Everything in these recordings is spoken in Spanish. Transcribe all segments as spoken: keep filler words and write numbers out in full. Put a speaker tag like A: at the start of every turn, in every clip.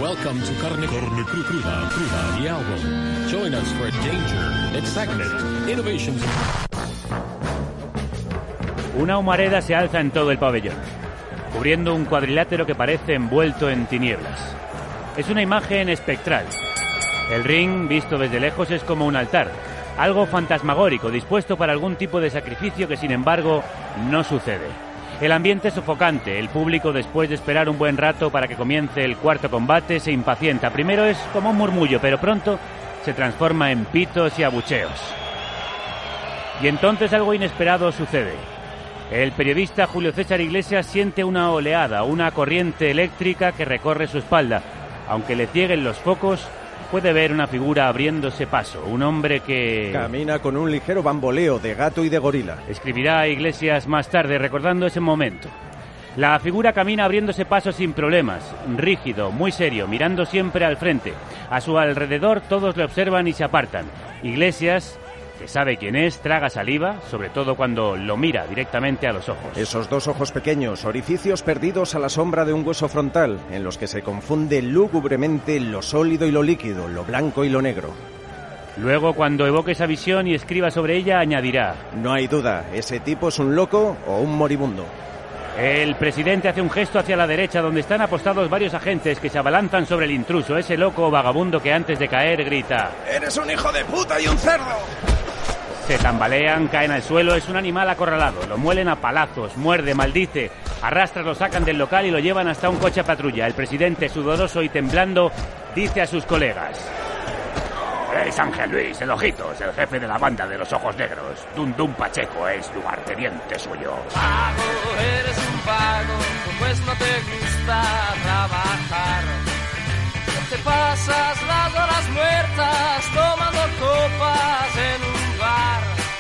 A: Welcome to Carne, Carne Cruda, Cruda, the album. Join us for danger, excitement, innovations.
B: Una humareda se alza en todo el pabellón, cubriendo un cuadrilátero que parece envuelto en tinieblas. Es una imagen espectral. El ring, visto desde lejos, es como un altar, algo fantasmagórico, dispuesto para algún tipo de sacrificio que, sin embargo, no sucede. El ambiente es sofocante. El público, después de esperar un buen rato para que comience el cuarto combate, se impacienta. Primero es como un murmullo, pero pronto se transforma en pitos y abucheos. Y entonces algo inesperado sucede. El periodista Julio César Iglesias siente una oleada, una corriente eléctrica que recorre su espalda. Aunque le cieguen los focos, puede ver una figura abriéndose paso, un hombre que...
C: camina con un ligero bamboleo de gato y de gorila.
B: Escribirá Iglesias más tarde, recordando ese momento. La figura camina abriéndose paso sin problemas, rígido, muy serio, mirando siempre al frente. A su alrededor todos le observan y se apartan. Iglesias, que sabe quién es, traga saliva, sobre todo cuando lo mira directamente a los ojos.
C: Esos dos ojos pequeños, orificios perdidos a la sombra de un hueso frontal, en los que se confunde lúgubremente lo sólido y lo líquido, lo blanco y lo negro.
B: Luego, cuando evoque esa visión y escriba sobre ella, añadirá:
C: no hay duda, ese tipo es un loco o un moribundo.
B: El presidente hace un gesto hacia la derecha, donde están apostados varios agentes que se abalanzan sobre el intruso, ese loco o vagabundo que antes de caer grita:
C: ¡eres un hijo de puta y un cerdo!
B: Se tambalean, caen al suelo, es un animal acorralado, lo muelen a palazos, muerde, maldice, arrastra, lo sacan del local y lo llevan hasta un coche a patrulla. El presidente, sudoroso y temblando, dice a sus colegas: es Ángel Luis, el Ojitos, el jefe de la banda de los ojos negros. Dundum Pacheco es lugarteniente suyo.
D: Vago, eres un vago, pues no te gusta trabajar. Te pasas las horas muertas tomando copas en un bar.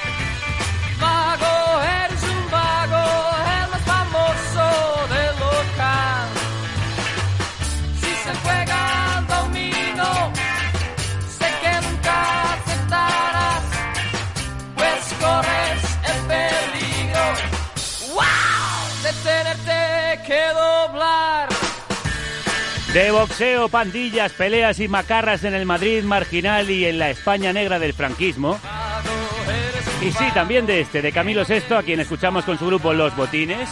D: Vago, eres un vago, el más famoso del local. Si se juega al dominó, sé que nunca aceptarás, pues corres el peligro, ¡wow!, de tenerte que doblar.
B: De boxeo, pandillas, peleas y macarras en el Madrid marginal y en la España negra del franquismo. Y sí, también de este, de Camilo Sesto, a quien escuchamos con su grupo Los Botines.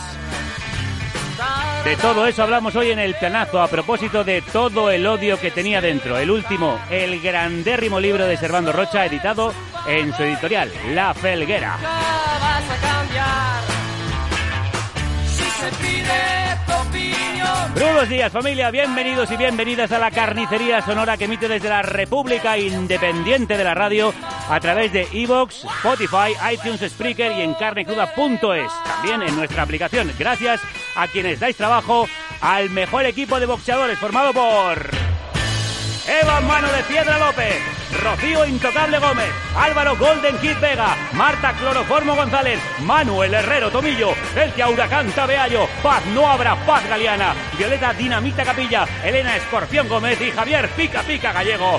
B: De todo eso hablamos hoy en El Planazo, a propósito de todo el odio que tenía dentro. El último, el grandérrimo libro de Servando Rocha, editado en su editorial, La Felguera.
D: Vas a cambiar si se pide tu opinión.
B: Buenos días, familia, bienvenidos y bienvenidas a la carnicería sonora que emite desde la República Independiente de la Radio a través de iVoox, Spotify, iTunes, Spreaker y en carne cruda punto es. También en nuestra aplicación. Gracias a quienes dais trabajo al mejor equipo de boxeadores formado por Eva Mano de Piedra López, Rocío Intocable Gómez, Álvaro Golden Kid Vega, Marta Cloroformo González, Manuel Herrero Tomillo, Celtia Huracán Tabeallo, Paz No Habrá Paz Galeana, Violeta Dinamita Capilla, Elena Escorpión Gómez y Javier Pica Pica Gallego.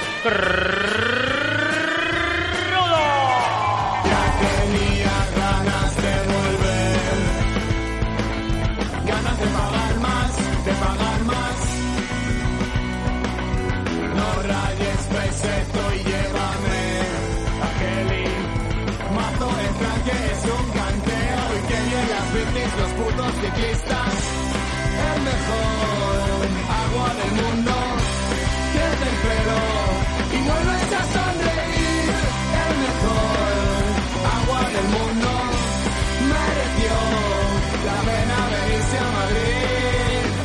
E: Los putos ciclistas, el mejor agua del mundo, pierde el pelo y vuelves a sonreír. El mejor agua del mundo mereció la pena venirse a Madrid.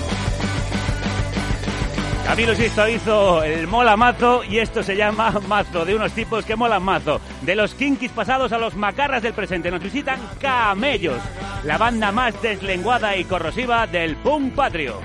B: Camilo Sisto hizo el mola mazo y esto se llama mazo, de unos tipos que molan mazo. De los kinkis pasados a los macarras del presente nos visitan Camellos, la banda más deslenguada y corrosiva del punk patrio.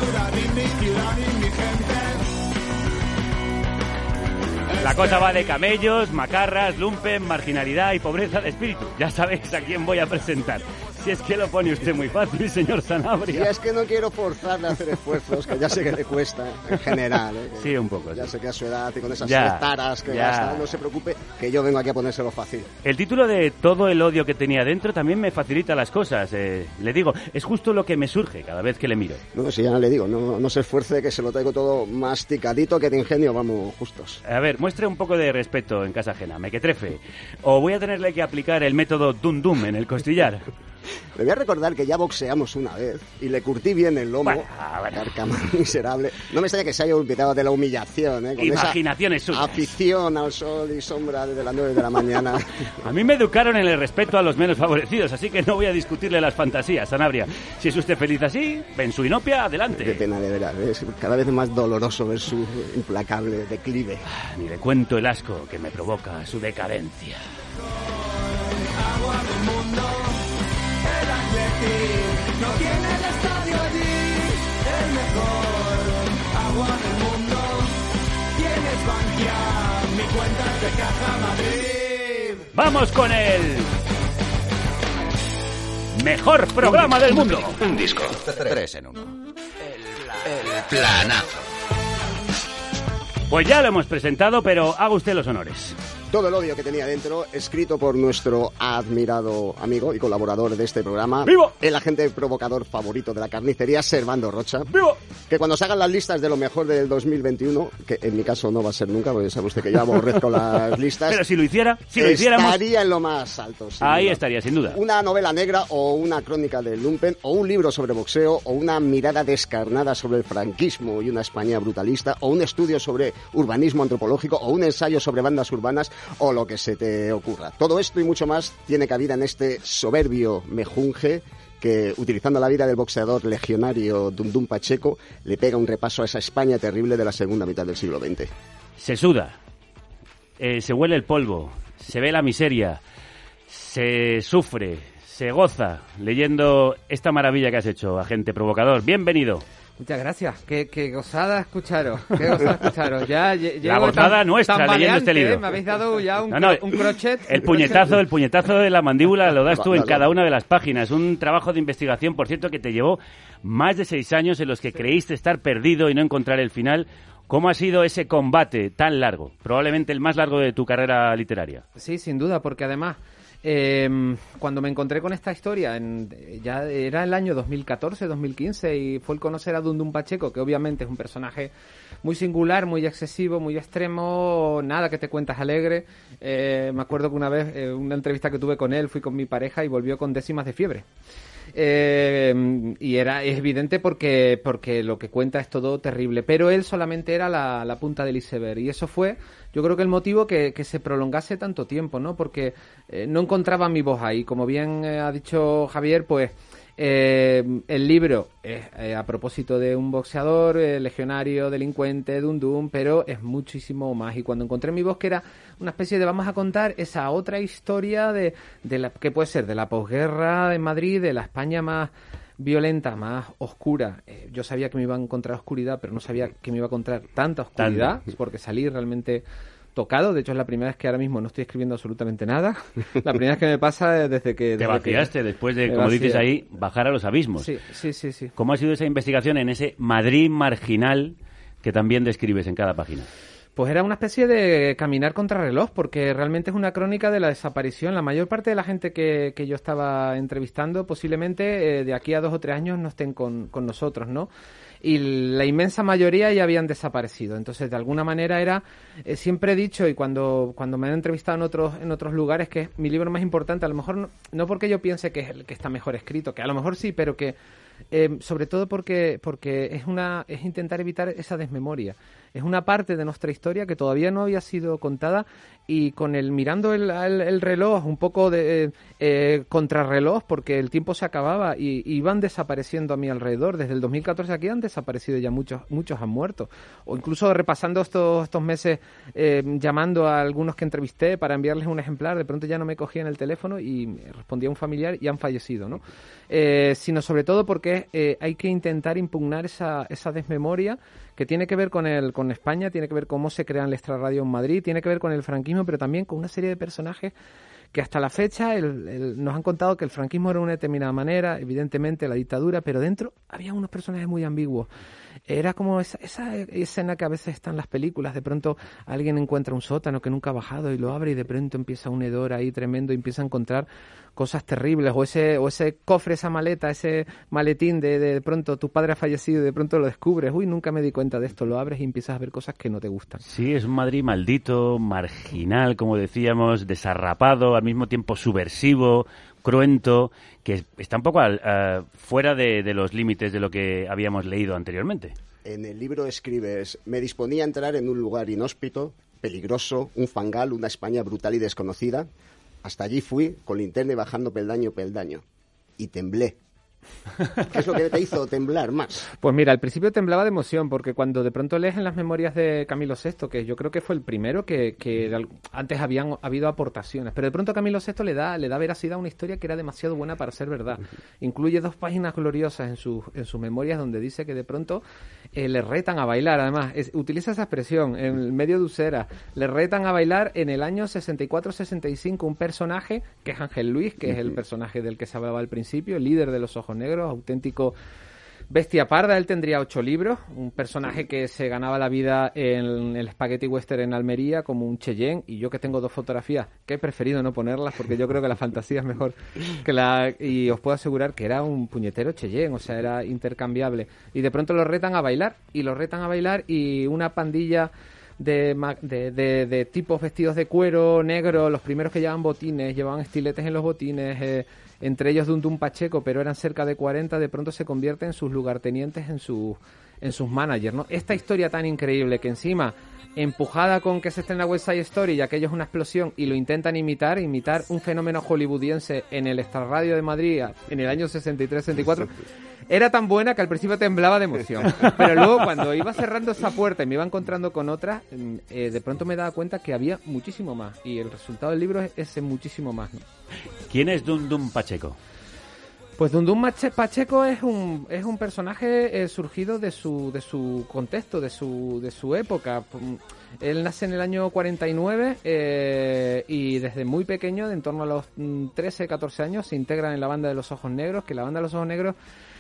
B: La cosa va de camellos, macarras, lumpen, marginalidad y pobreza de espíritu. Ya sabéis a quién voy a presentar. Si es que lo pone usted muy fácil, señor Sanabria.
F: Y es que no quiero forzarle a hacer esfuerzos, que ya sé que le cuesta en general. ¿eh?
B: Sí, un poco.
F: Ya
B: sí.
F: sé que a su edad y con esas
B: Ya,
F: taras que
B: ya.
F: gasta, no se preocupe, que yo vengo aquí a ponérselo fácil.
B: El título de Todo el odio que tenía dentro también me facilita las cosas. Eh, le digo, es justo lo que me surge cada vez que le miro.
F: No, si ya le digo, no, no se esfuerce, que se lo traigo todo masticadito, que de ingenio vamos justos.
B: A ver, muestre un poco de respeto en casa ajena, mequetrefe. O voy a tenerle que aplicar el método Dum Dum en el costillar.
F: Le voy a recordar que ya boxeamos una vez y le curtí bien el lomo.
B: Bueno, bueno.
F: Carcamán miserable. No me extraña que se haya olvidado de la humillación, ¿eh? Con
B: Imaginaciones
F: esa
B: suyas.
F: afición al sol y sombra desde las nueve de la mañana.
B: A mí me educaron en el respeto a los menos favorecidos, así que no voy a discutirle las fantasías, Sanabria. Si es usted feliz así, en su inopia, adelante.
F: Qué pena, de verdad. Es cada vez más doloroso ver su implacable declive.
B: Ni le cuento el asco que me provoca su decadencia.
E: Agua del mundo, el Atleti no tiene el estadio allí, el mejor agua del mundo. Tienes Bankia, mi cuenta es de Caja Madrid.
B: ¡Vamos con el mejor programa del mundo!
G: Un disco. Tres en uno. El planazo.
B: Pues ya lo hemos presentado, pero haga usted los honores.
F: Todo el odio que tenía dentro, escrito por nuestro admirado amigo y colaborador de este programa,
B: ¡Vivo!
F: el agente provocador favorito de la carnicería, Servando Rocha.
B: ¡Vivo!
F: Que cuando se hagan las listas de lo mejor del dos mil veintiuno, que en mi caso no va a ser nunca, porque sabe usted que yo aborrezco las listas,
B: Pero si lo hiciera, si lo hiciéramos,
F: estaría en lo más alto. sin
B: ahí
F: duda.
B: estaría, sin duda.
F: Una novela negra o una crónica del lumpen o un libro sobre boxeo o una mirada descarnada sobre el franquismo y una España brutalista o un estudio sobre urbanismo antropológico o un ensayo sobre bandas urbanas o lo que se te ocurra. Todo esto y mucho más tiene cabida en este soberbio mejunje que, utilizando la vida del boxeador legionario Dum Dum Pacheco, le pega un repaso a esa España terrible de la segunda mitad del siglo veinte.
B: Se suda, eh, se huele el polvo, se ve la miseria, se sufre, se goza leyendo esta maravilla que has hecho, agente provocador. Bienvenido.
H: Muchas gracias. Qué, qué gozada escucharos. Qué gozada escucharos. Ya, lle-
B: La
H: llego
B: gozada
H: tan-
B: nuestra
H: tan
B: leyendo este
H: valiente,
B: libro.
H: ¿eh? Me habéis dado ya un,
B: No, no,
H: cro- un crochet.
B: El
H: un
B: puñetazo,
H: crochet.
B: el puñetazo de la mandíbula lo das tú en
F: Va, va,
B: cada
F: va.
B: una de las páginas. Un trabajo de investigación, por cierto, que te llevó más de seis años en los que creíste estar perdido y no encontrar el final. ¿Cómo ha sido ese combate tan largo? Probablemente el más largo de tu carrera literaria.
H: Sí, sin duda, porque además, eh, cuando me encontré con esta historia, en, ya era el año dos mil catorce, dos mil quince, y fue el conocer a Dum Dum Pacheco, que obviamente es un personaje muy singular, muy excesivo, muy extremo, nada que te cuentas alegre. Eh, me acuerdo que una vez, eh, una entrevista que tuve con él, fui con mi pareja y volvió con décimas de fiebre. Eh, y era es evidente porque porque lo que cuenta es todo terrible, pero él solamente era la, la punta del iceberg, y eso fue, yo creo que el motivo que, que se prolongase tanto tiempo, ¿no? Porque eh, no encontraba mi voz ahí. Como bien eh, ha dicho Javier, pues eh, el libro es eh, a propósito de un boxeador, eh, legionario, delincuente, Dum Dum, pero es muchísimo más. Y cuando encontré mi voz, que era una especie de vamos a contar esa otra historia de, de la que puede ser de la posguerra en Madrid, de la España más violenta, más oscura. Eh, yo sabía que me iba a encontrar oscuridad, pero no sabía que me iba a encontrar tanta oscuridad, porque salí realmente tocado. De hecho, es la primera vez que ahora mismo no estoy escribiendo absolutamente nada. La primera vez que me pasa desde que...
B: Te
H: desde
B: vaciaste
H: que
B: después de,
H: me
B: como
H: vacié.
B: dices ahí, bajar a los abismos.
H: Sí, sí, sí, sí.
B: ¿Cómo ha sido esa investigación en ese Madrid marginal que también describes en cada página?
H: Pues era una especie de caminar contra reloj, porque realmente es una crónica de la desaparición. La mayor parte de la gente que, que yo estaba entrevistando posiblemente eh, de aquí a dos o tres años no estén con, con nosotros, ¿no? Y la inmensa mayoría ya habían desaparecido. Entonces, de alguna manera era, eh, siempre he dicho, y cuando, cuando me han entrevistado en otros, en otros lugares, que es mi libro más importante, a lo mejor no, no porque yo piense que es el que está mejor escrito, que a lo mejor sí, pero que eh, sobre todo porque, porque es una, es intentar evitar esa desmemoria. Es una parte de nuestra historia que todavía no había sido contada, y con el mirando el, el, el reloj, un poco de eh, contrarreloj, porque el tiempo se acababa y, y iban desapareciendo a mi alrededor. Desde el dos mil catorce aquí han desaparecido ya muchos, muchos han muerto. O incluso repasando estos, estos meses, eh, llamando a algunos que entrevisté para enviarles un ejemplar, de pronto ya no me cogían el teléfono y respondía un familiar y han fallecido, ¿no? Eh, sino sobre todo porque eh, hay que intentar impugnar esa, esa desmemoria que tiene que ver con el con España, tiene que ver cómo se crean la extrarradio en Madrid, tiene que ver con el franquismo, pero también con una serie de personajes que hasta la fecha el, el, nos han contado que el franquismo era de una determinada manera, evidentemente la dictadura, pero dentro había unos personajes muy ambiguos. Era como esa, esa escena que a veces está en las películas, de pronto alguien encuentra un sótano que nunca ha bajado y lo abre y de pronto empieza un hedor ahí tremendo y empieza a encontrar cosas terribles, o ese o ese cofre, esa maleta, ese maletín de, de, de pronto tu padre ha fallecido y de pronto lo descubres, uy, nunca me di cuenta de esto, lo abres y empiezas a ver cosas que no te gustan.
B: Sí, es un Madrid maldito, marginal, como decíamos, desarrapado, al mismo tiempo subversivo, cruento, que está un poco al, uh, fuera de, de los límites de lo que habíamos leído anteriormente.
F: En el libro escribes: me disponía a entrar en un lugar inhóspito, peligroso, un fangal, una España brutal y desconocida. Hasta allí fui, con linterna y bajando peldaño peldaño. Y temblé. ¿Qué es lo que te hizo temblar más?
H: Pues mira, al principio temblaba de emoción, porque cuando de pronto lees en las memorias de Camilo sexto, que yo creo que fue el primero que, que antes habían habido aportaciones, pero de pronto Camilo sexto le da le da veracidad a una historia que era demasiado buena para ser verdad. Incluye dos páginas gloriosas en sus en sus memorias donde dice que de pronto eh, le retan a bailar, además es, utiliza esa expresión en el medio de Usera, le retan a bailar en el año sesenta y cuatro sesenta y cinco un personaje que es Ángel Luis, que es el personaje del que se hablaba al principio, el líder de los ojos negros, auténtico bestia parda. Él tendría ocho libros, un personaje que se ganaba la vida en el Spaghetti Western en Almería como un Cheyenne, y yo que tengo dos fotografías que he preferido no ponerlas porque yo creo que la fantasía es mejor que la... y os puedo asegurar que era un puñetero Cheyenne, o sea, era intercambiable, y de pronto lo retan a bailar y lo retan a bailar y una pandilla De, de, de, de tipos vestidos de cuero negro, los primeros que llevaban botines, llevaban estiletes en los botines, eh, entre ellos Dundum Pacheco, pero eran cerca de cuarenta, de pronto se convierten en sus lugartenientes, en, su, en sus managers, ¿no? Esta historia tan increíble que encima, empujada con que se estrena West Side Story y aquello es una explosión y lo intentan imitar, imitar un fenómeno hollywoodiense en el Extrarradio de Madrid en el año sesenta y tres sesenta y cuatro, era tan buena que al principio temblaba de emoción, pero luego cuando iba cerrando esa puerta y me iba encontrando con otras, eh, de pronto me daba cuenta que había muchísimo más, y el resultado del libro es ese muchísimo más, ¿no?
B: ¿Quién es Dundum Pacheco?
H: Pues Dundum Pacheco es un es un personaje eh, surgido de su de su contexto, de su de su época. Él nace en el año cuarenta y nueve eh, y desde muy pequeño, de en torno a los trece, catorce años, se integra en la Banda de los Ojos Negros, que la Banda de los Ojos Negros,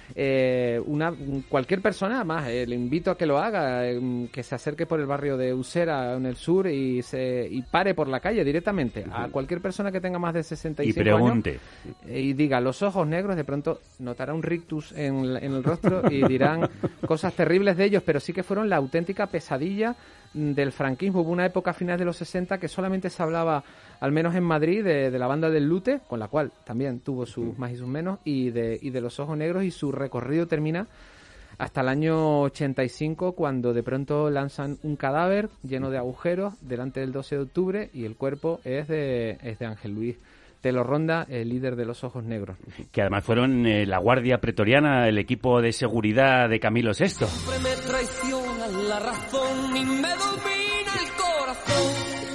H: eh, una cualquier persona, además, eh, le invito a que lo haga, eh, que se acerque por el barrio de Usera en el sur y se y pare por la calle directamente a cualquier persona que tenga más de sesenta y cinco
B: y pregunte
H: años eh, y diga los ojos negros, de pronto notará un rictus en, en el rostro y dirán cosas terribles de ellos, pero sí que fueron la auténtica pesadilla del franquismo. Hubo una época a finales de los sesenta que solamente se hablaba, al menos en Madrid, de, de la Banda del Lute, con la cual también tuvo sus más y sus menos, y de, y de los Ojos Negros, y su recorrido termina hasta el año ochenta y cinco, cuando de pronto lanzan un cadáver lleno de agujeros delante del doce de octubre y el cuerpo es de, es de Ángel Luis de los Ronda, el líder de los Ojos Negros.
B: Que además fueron eh, la Guardia Pretoriana, el equipo de seguridad de Camilo sexto.
D: Siempre me traiciona la razón y me domina el corazón.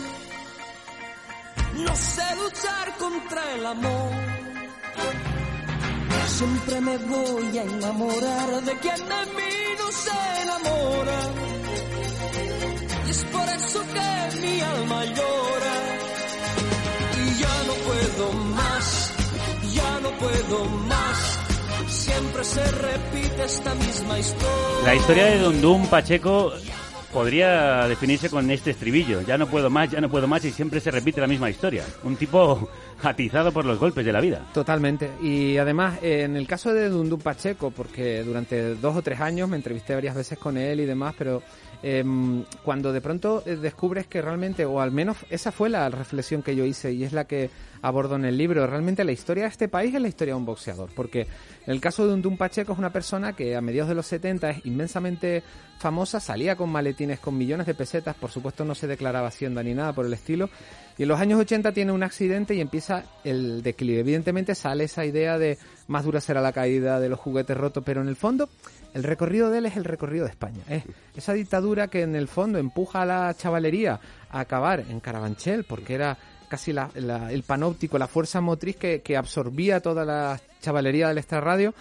D: No sé luchar contra el amor. Siempre me voy a enamorar de quien de mí no se enamora. Y es por eso que mi alma llora. Y ya no puedo más, ya no puedo más. Siempre se repite esta misma historia.
B: La historia de Dundum Pacheco podría definirse con este estribillo: ya no puedo más, ya no puedo más, y siempre se repite la misma historia. Un tipo atizado por los golpes de la vida.
H: Totalmente. Y además, en el caso de Dundum Pacheco, porque durante dos o tres años me entrevisté varias veces con él y demás, pero eh, cuando de pronto descubres que realmente, o al menos esa fue la reflexión que yo hice y es la que abordo en el libro, realmente la historia de este país es la historia de un boxeador, porque en el caso de Dundum Pacheco es una persona que a mediados de los setenta es inmensamente famosa, salía con maletines con millones de pesetas, por supuesto no se declaraba Hacienda ni nada por el estilo, y en los años ochenta tiene un accidente y empieza el declive. Evidentemente sale esa idea de más dura será la caída, de los juguetes rotos, pero en el fondo el recorrido de él es el recorrido de España. Es esa dictadura que en el fondo empuja a la chavalería a acabar en Carabanchel, porque era casi la, la, el panóptico, la fuerza motriz que, que absorbía toda la chavalería del extrarradio,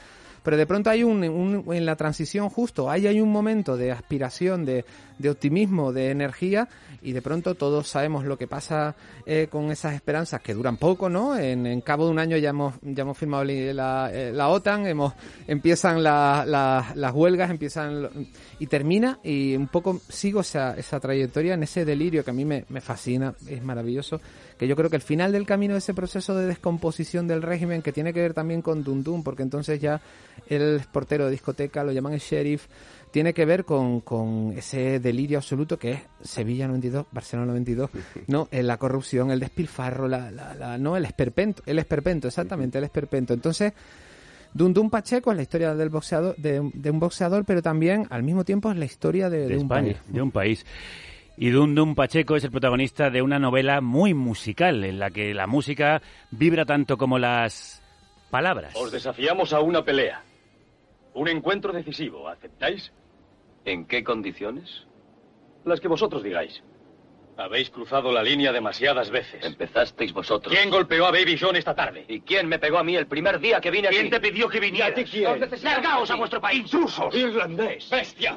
H: pero de pronto hay un, un en la transición justo, ahí hay un momento de aspiración, de, de optimismo, de energía, y de pronto todos sabemos lo que pasa eh, con esas esperanzas que duran poco, ¿no? En, en cabo de un año ya hemos ya hemos firmado la, la OTAN, hemos empiezan la, la, las huelgas, empiezan y termina, y un poco sigo esa, esa trayectoria en ese delirio que a mí me, me fascina, es maravilloso, que yo creo que el final del camino de ese proceso de descomposición del régimen, que tiene que ver también con Dum Dum, porque entonces ya el portero de discoteca, lo llaman el sheriff, tiene que ver con, con ese delirio absoluto que es Sevilla noventa y dos, Barcelona noventa y dos, ¿no? La corrupción, el despilfarro, la, la, la, no, el esperpento, el esperpento, exactamente, el esperpento. Entonces, Dum Dum Pacheco es la historia del boxeador, de, de un boxeador, pero también al mismo tiempo es la historia de, de,
B: de
H: un
B: España,
H: país.
B: de un país. Y Dum Dum Pacheco es el protagonista de una novela muy musical, en la que la música vibra tanto como las palabras.
I: Os desafiamos a una pelea. Un encuentro decisivo, ¿aceptáis?
J: ¿En qué condiciones?
I: Las que vosotros digáis. Habéis cruzado la línea demasiadas veces.
J: Empezasteis vosotros.
I: ¿Quién golpeó a Baby John esta tarde?
J: ¿Y quién me pegó a mí el primer día que vine aquí?
I: ¿Quién te pidió que vinieras?
J: ¿Y a ti quién?
I: ¡Largaos a vuestro país! ¡Intrusos!
J: ¡Irlandés!
I: ¡Bestia!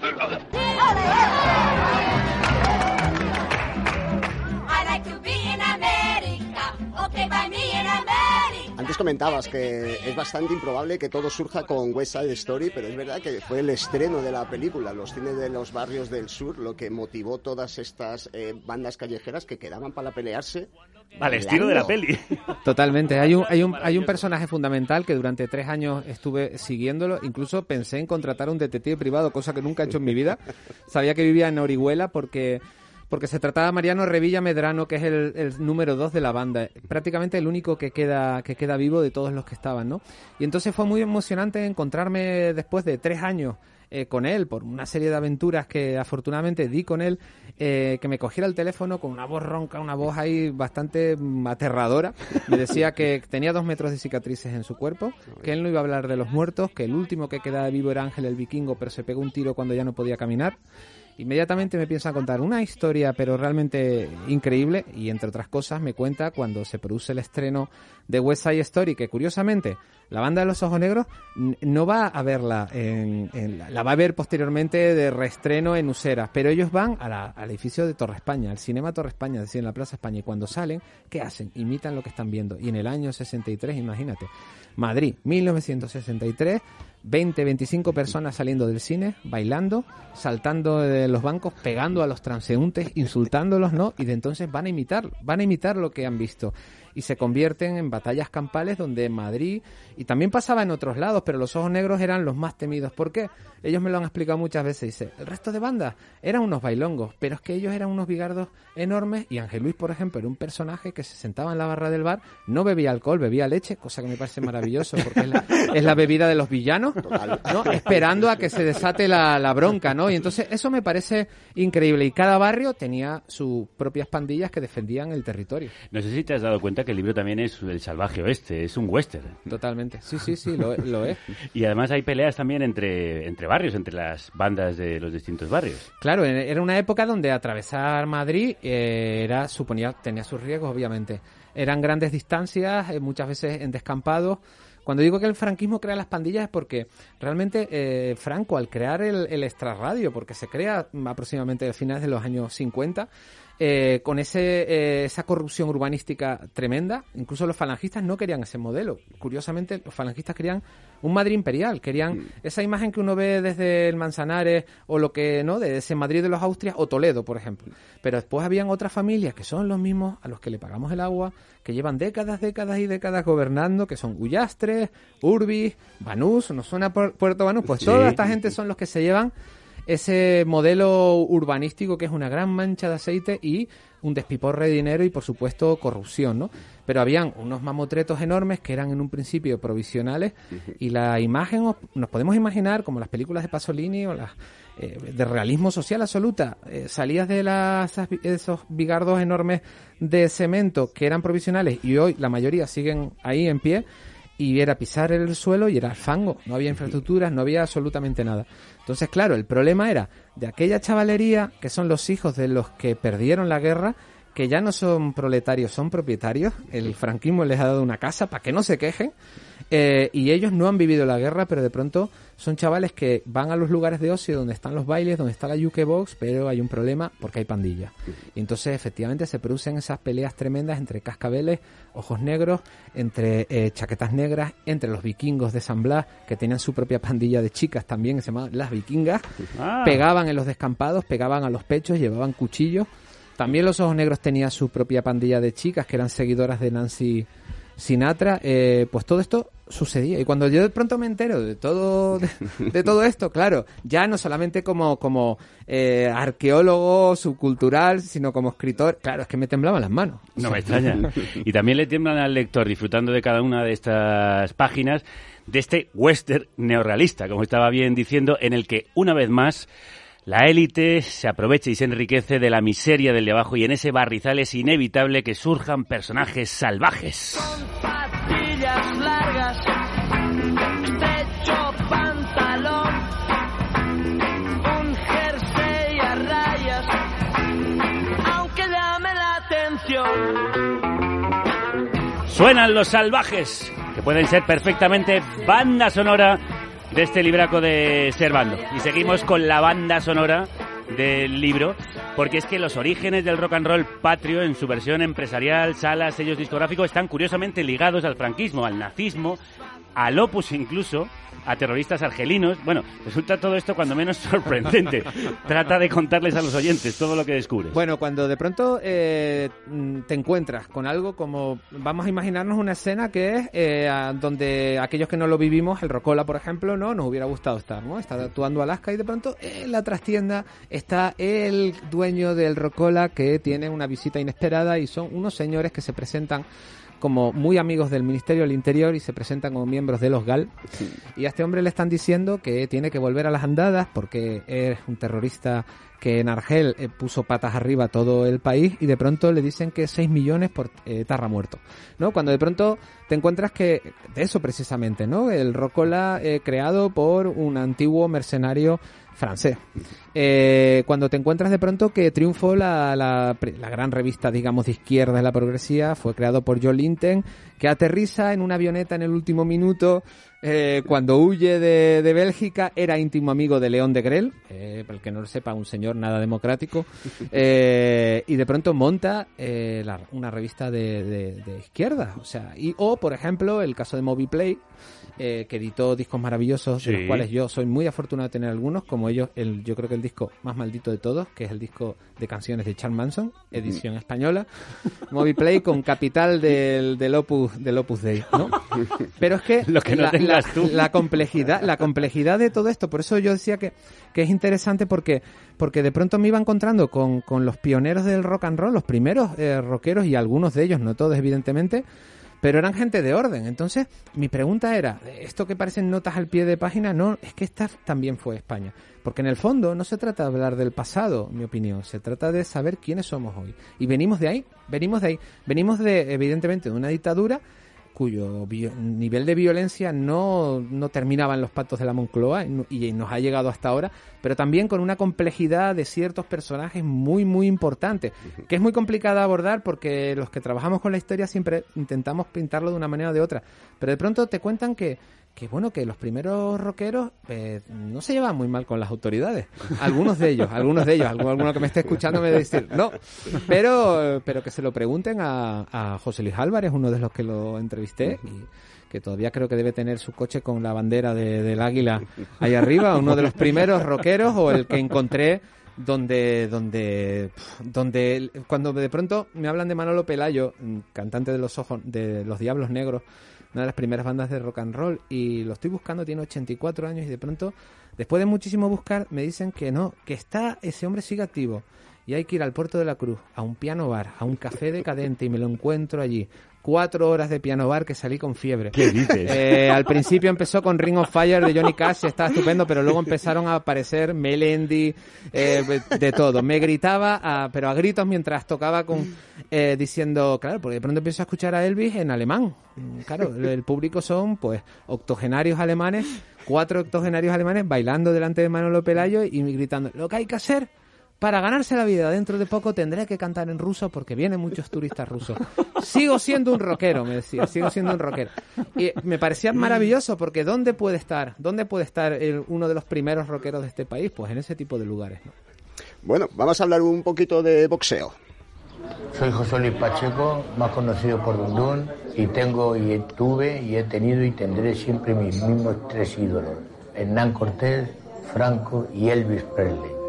F: Antes comentabas que es bastante improbable que todo surja con West Side Story, pero es verdad que fue el estreno de la película, los cines de los barrios del sur, lo que motivó todas estas eh, bandas callejeras que quedaban para pelearse.
B: Al estilo de la peli.
H: Totalmente. Hay un, hay un, hay un personaje fundamental que durante tres años estuve siguiéndolo. Incluso pensé en contratar a un detective privado, cosa que nunca he hecho en mi vida. Sabía que vivía en Orihuela porque... porque se trataba de Mariano Revilla Medrano, que es el, el número dos de la banda, prácticamente el único que queda que queda vivo de todos los que estaban, ¿no? Y entonces fue muy emocionante encontrarme después de tres años eh, con él, por una serie de aventuras que afortunadamente di con él, eh, que me cogiera el teléfono con una voz ronca, una voz ahí bastante mm, aterradora. Me decía que tenía dos metros de cicatrices en su cuerpo, que él no iba a hablar de los muertos, que el último que quedaba vivo era Ángel el Vikingo, pero se pegó un tiro cuando ya no podía caminar. Inmediatamente me piensa contar una historia, pero realmente increíble, y entre otras cosas me cuenta cuando se produce el estreno de West Side Story, que curiosamente la banda de los Ojos Negros n- no va a verla, en, en la, la va a ver posteriormente de reestreno en Useras, pero ellos van a la, al edificio de Torre España, al Cinema Torre España, es decir, en la Plaza España, y cuando salen, ¿qué hacen? Imitan lo que están viendo. Y en el año sesenta y tres, imagínate, Madrid, mil novecientos sesenta y tres, veinte, veinticinco personas saliendo del cine, bailando, saltando de los bancos, pegando a los transeúntes, insultándolos, ¿no? Y de entonces van a imitar, van a imitar lo que han visto. Y se convierten en batallas campales donde en Madrid, y también pasaba en otros lados, pero los Ojos Negros eran los más temidos. ¿Por qué? Ellos me lo han explicado muchas veces. Dice, el resto de bandas eran unos bailongos, pero es que ellos eran unos bigardos enormes, y Ángel Luis, por ejemplo, era un personaje que se sentaba en la barra del bar, no bebía alcohol, bebía leche, cosa que me parece maravilloso, porque es la, es la bebida de los villanos, ¿no? Esperando a que se desate la, la bronca, ¿no? Y entonces eso me parece increíble, y cada barrio tenía sus propias pandillas que defendían el territorio.
B: No sé si te has dado cuenta que el libro también es el salvaje oeste, es un western.
H: Totalmente, sí, sí, sí, lo, lo es.
B: Y además hay peleas también entre, entre barrios, entre las bandas de los distintos barrios.
H: Claro, era una época donde atravesar Madrid eh, era suponía tenía sus riesgos, obviamente. Eran grandes distancias, eh, muchas veces en descampados. Cuando digo que el franquismo crea las pandillas es porque realmente eh, Franco, al crear el, el extrarradio, porque se crea aproximadamente a finales de los años cincuenta, eh, con ese eh, esa corrupción urbanística tremenda, incluso los falangistas no querían ese modelo. Curiosamente, los falangistas querían un Madrid imperial, querían mm. esa imagen que uno ve desde el Manzanares o lo que, ¿no?, de ese Madrid de los Austrias o Toledo, por ejemplo. Pero después habían otras familias que son los mismos a los que le pagamos el agua, que llevan décadas, décadas y décadas gobernando, que son Ullastres, Urbis, Banús, ¿nos suena Puerto Banús? Pues sí. Toda esta gente son los que se llevan ese modelo urbanístico que es una gran mancha de aceite y un despiporre de dinero y, por supuesto, corrupción, ¿no? Pero habían unos mamotretos enormes que eran en un principio provisionales y la imagen, nos podemos imaginar, como las películas de Pasolini o las eh, de realismo social absoluta, eh, salías de las, esos bigardos enormes de cemento que eran provisionales y hoy la mayoría siguen ahí en pie, y era pisar el suelo y era fango, no había infraestructuras, no había absolutamente nada. Entonces, claro, el problema era de aquella chavalería que son los hijos de los que perdieron la guerra, que ya no son proletarios, son propietarios. El franquismo les ha dado una casa para que no se quejen. Eh, y ellos no han vivido la guerra, pero de pronto son chavales que van a los lugares de ocio donde están los bailes, donde está la jukebox, pero hay un problema porque hay pandillas. Y entonces efectivamente se producen esas peleas tremendas entre cascabeles, ojos negros, entre eh, chaquetas negras, entre los vikingos de San Blas, que tenían su propia pandilla de chicas también, que se llamaban las vikingas. Ah. Pegaban en los descampados, pegaban a los pechos, llevaban cuchillos. También los ojos negros tenían su propia pandilla de chicas que eran seguidoras de Nancy Sinatra. Eh, pues todo esto sucedía. Y cuando yo de pronto me entero de todo de, de todo esto, claro, ya no solamente como como eh, arqueólogo subcultural, sino como escritor, claro, es que me temblaban las manos.
B: No me extraña. Y también le tiemblan al lector disfrutando de cada una de estas páginas, de este western neorrealista, como estaba bien diciendo, en el que una vez más la élite se aprovecha y se enriquece de la miseria del de abajo, y en ese barrizal es inevitable que surjan personajes salvajes.
E: Con patillas largas, estrecho pantalón, un jersey a rayas, aunque llame la atención.
B: Suenan los salvajes, que pueden ser perfectamente banda sonora de este libraco de Servando. Y seguimos con la banda sonora del libro, porque es que los orígenes del rock and roll patrio en su versión empresarial, salas, sellos discográficos, están curiosamente ligados al franquismo, al nazismo, al Opus incluso, a terroristas argelinos. Bueno, resulta todo esto cuando menos sorprendente. Trata de contarles a los oyentes todo lo que descubres.
H: Bueno, cuando de pronto eh, te encuentras con algo como, vamos a imaginarnos una escena que es eh, a, donde aquellos que no lo vivimos, el Rocola, por ejemplo, no nos hubiera gustado estar, ¿no? Está actuando Alaska y de pronto en la trastienda está el dueño del Rocola, que tiene una visita inesperada, y son unos señores que se presentan como muy amigos del Ministerio del Interior y se presentan como miembros de los G A L. Sí. Y a este hombre le están diciendo que tiene que volver a las andadas porque es un terrorista que en Argel eh, puso patas arriba a todo el país, y de pronto le dicen que seis millones por eh, Tarra muerto, ¿no? Cuando de pronto te encuentras que, de eso precisamente, ¿no? El Rocola eh, creado por un antiguo mercenario francés. Eh, cuando te encuentras de pronto que triunfó la, la, la gran revista, digamos, de izquierda de la progresía, fue creado por John Linton, que aterriza en una avioneta en el último minuto, eh, cuando huye de, de Bélgica, era íntimo amigo de León de Grel, eh, para el que no lo sepa, un señor nada democrático, eh, y de pronto monta eh, la, una revista de, de, de izquierda, o sea, y o, por ejemplo, el caso de Moby Play, Eh, que editó discos maravillosos, sí, de los cuales yo soy muy afortunado de tener algunos, como ellos, el, yo creo que el disco más maldito de todos, que es el disco de canciones de Charles Manson, edición mm. española, Moby Play con capital del, del Opus del Opus Dei, ¿no? Pero es que,
B: Lo que no
H: la,
B: la,
H: tú. la complejidad, la complejidad de todo esto, por eso yo decía que, que es interesante, porque porque de pronto me iba encontrando con, con los pioneros del rock and roll, los primeros eh, rockeros, y algunos de ellos, no todos evidentemente, pero eran gente de orden. Entonces, mi pregunta era, ¿esto que parecen notas al pie de página? No, es que esta también fue España. Porque en el fondo no se trata de hablar del pasado, en mi opinión. Se trata de saber quiénes somos hoy. Y venimos de ahí, venimos de ahí. Venimos de, evidentemente, de una dictadura cuyo bio, nivel de violencia no, no terminaba en los pactos de la Moncloa y, y nos ha llegado hasta ahora, pero también con una complejidad de ciertos personajes muy, muy importante, que es muy complicada de abordar porque los que trabajamos con la historia siempre intentamos pintarlo de una manera o de otra, pero de pronto te cuentan que que bueno, que los primeros rockeros eh, no se llevaban muy mal con las autoridades. Algunos de ellos, algunos de ellos, alguno, alguno que me esté escuchando me debe decir, no, pero pero que se lo pregunten a, a José Luis Álvarez, uno de los que lo entrevisté, y que todavía creo que debe tener su coche con la bandera de, del águila ahí arriba, uno de los primeros rockeros, o el que encontré donde donde donde cuando de pronto me hablan de Manolo Pelayo, cantante de los ojos de los Diablos Negros, una de las primeras bandas de rock and roll, y lo estoy buscando, tiene ochenta y cuatro años, y de pronto, después de muchísimo buscar, me dicen que no, que está, ese hombre sigue activo, y hay que ir al Puerto de la Cruz, a un piano bar, a un café decadente, y me lo encuentro allí. Cuatro horas de piano bar que salí con fiebre.
B: ¿Qué dices?
H: Eh, al principio empezó con Ring of Fire de Johnny Cash, estaba estupendo, pero luego empezaron a aparecer Melendi, eh, de todo. Me gritaba, a, pero a gritos mientras tocaba con eh, diciendo, claro, porque de pronto empiezo a escuchar a Elvis en alemán. Claro, el público son pues octogenarios alemanes, cuatro octogenarios alemanes bailando delante de Manolo Pelayo y gritando, lo que hay que hacer, para ganarse la vida dentro de poco tendré que cantar en ruso porque vienen muchos turistas rusos. Sigo siendo un rockero, me decía, sigo siendo un rockero. Y me parecía maravilloso porque ¿dónde puede estar? ¿Dónde puede estar el, uno de los primeros rockeros de este país? Pues en ese tipo de lugares, ¿no?
F: Bueno, vamos a hablar un poquito de boxeo.
K: Soy José Luis Pacheco, más conocido por Dundún, y tengo, y tuve, y he tenido y tendré siempre mis mismos tres ídolos: Hernán Cortés, Franco y Elvis Presley.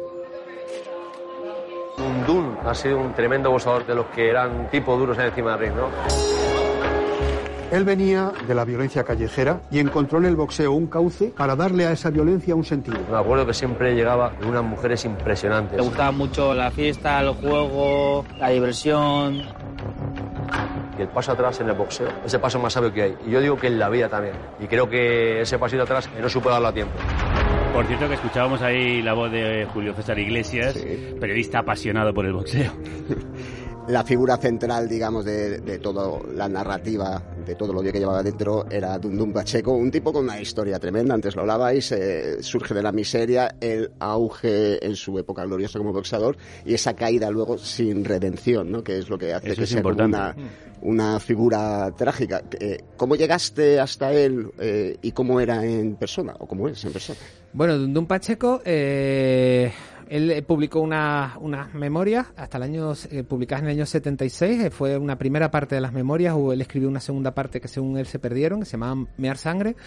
L: Dundún ha sido un tremendo boxeador de los que eran tipo duros encima del ring, ¿no?
M: Él venía de la violencia callejera y encontró en el boxeo un cauce para darle a esa violencia un sentido.
L: Me acuerdo que siempre llegaba de unas mujeres impresionantes.
N: Le gustaba mucho la fiesta, el juego, la diversión.
L: Y el paso atrás en el boxeo, ese paso más sabio que hay. Y yo digo que en la vida también. Y creo que ese pasito atrás no supo darlo a tiempo.
B: Por cierto, que escuchábamos ahí la voz de Julio César Iglesias, sí, periodista apasionado por el boxeo.
F: La figura central, digamos, de, de toda la narrativa, de todo lo que llevaba dentro, era Dundún Pacheco, un tipo con una historia tremenda. Antes lo hablabais, eh, surge de la miseria, el auge en su época gloriosa como boxeador y esa caída luego sin redención, ¿no? Que es lo que hace
B: Eso
F: que
B: es
F: sea
B: importante.
F: una, una figura trágica. Eh, ¿Cómo llegaste hasta él eh, y cómo era en persona, o cómo es en persona?
H: Bueno, Dundún Pacheco, eh, él publicó unas una memorias hasta el año eh, publicadas en el año setenta y seis, eh, fue una primera parte de las memorias, o él escribió una segunda parte que según él se perdieron, que se llamaba Mear Sangre.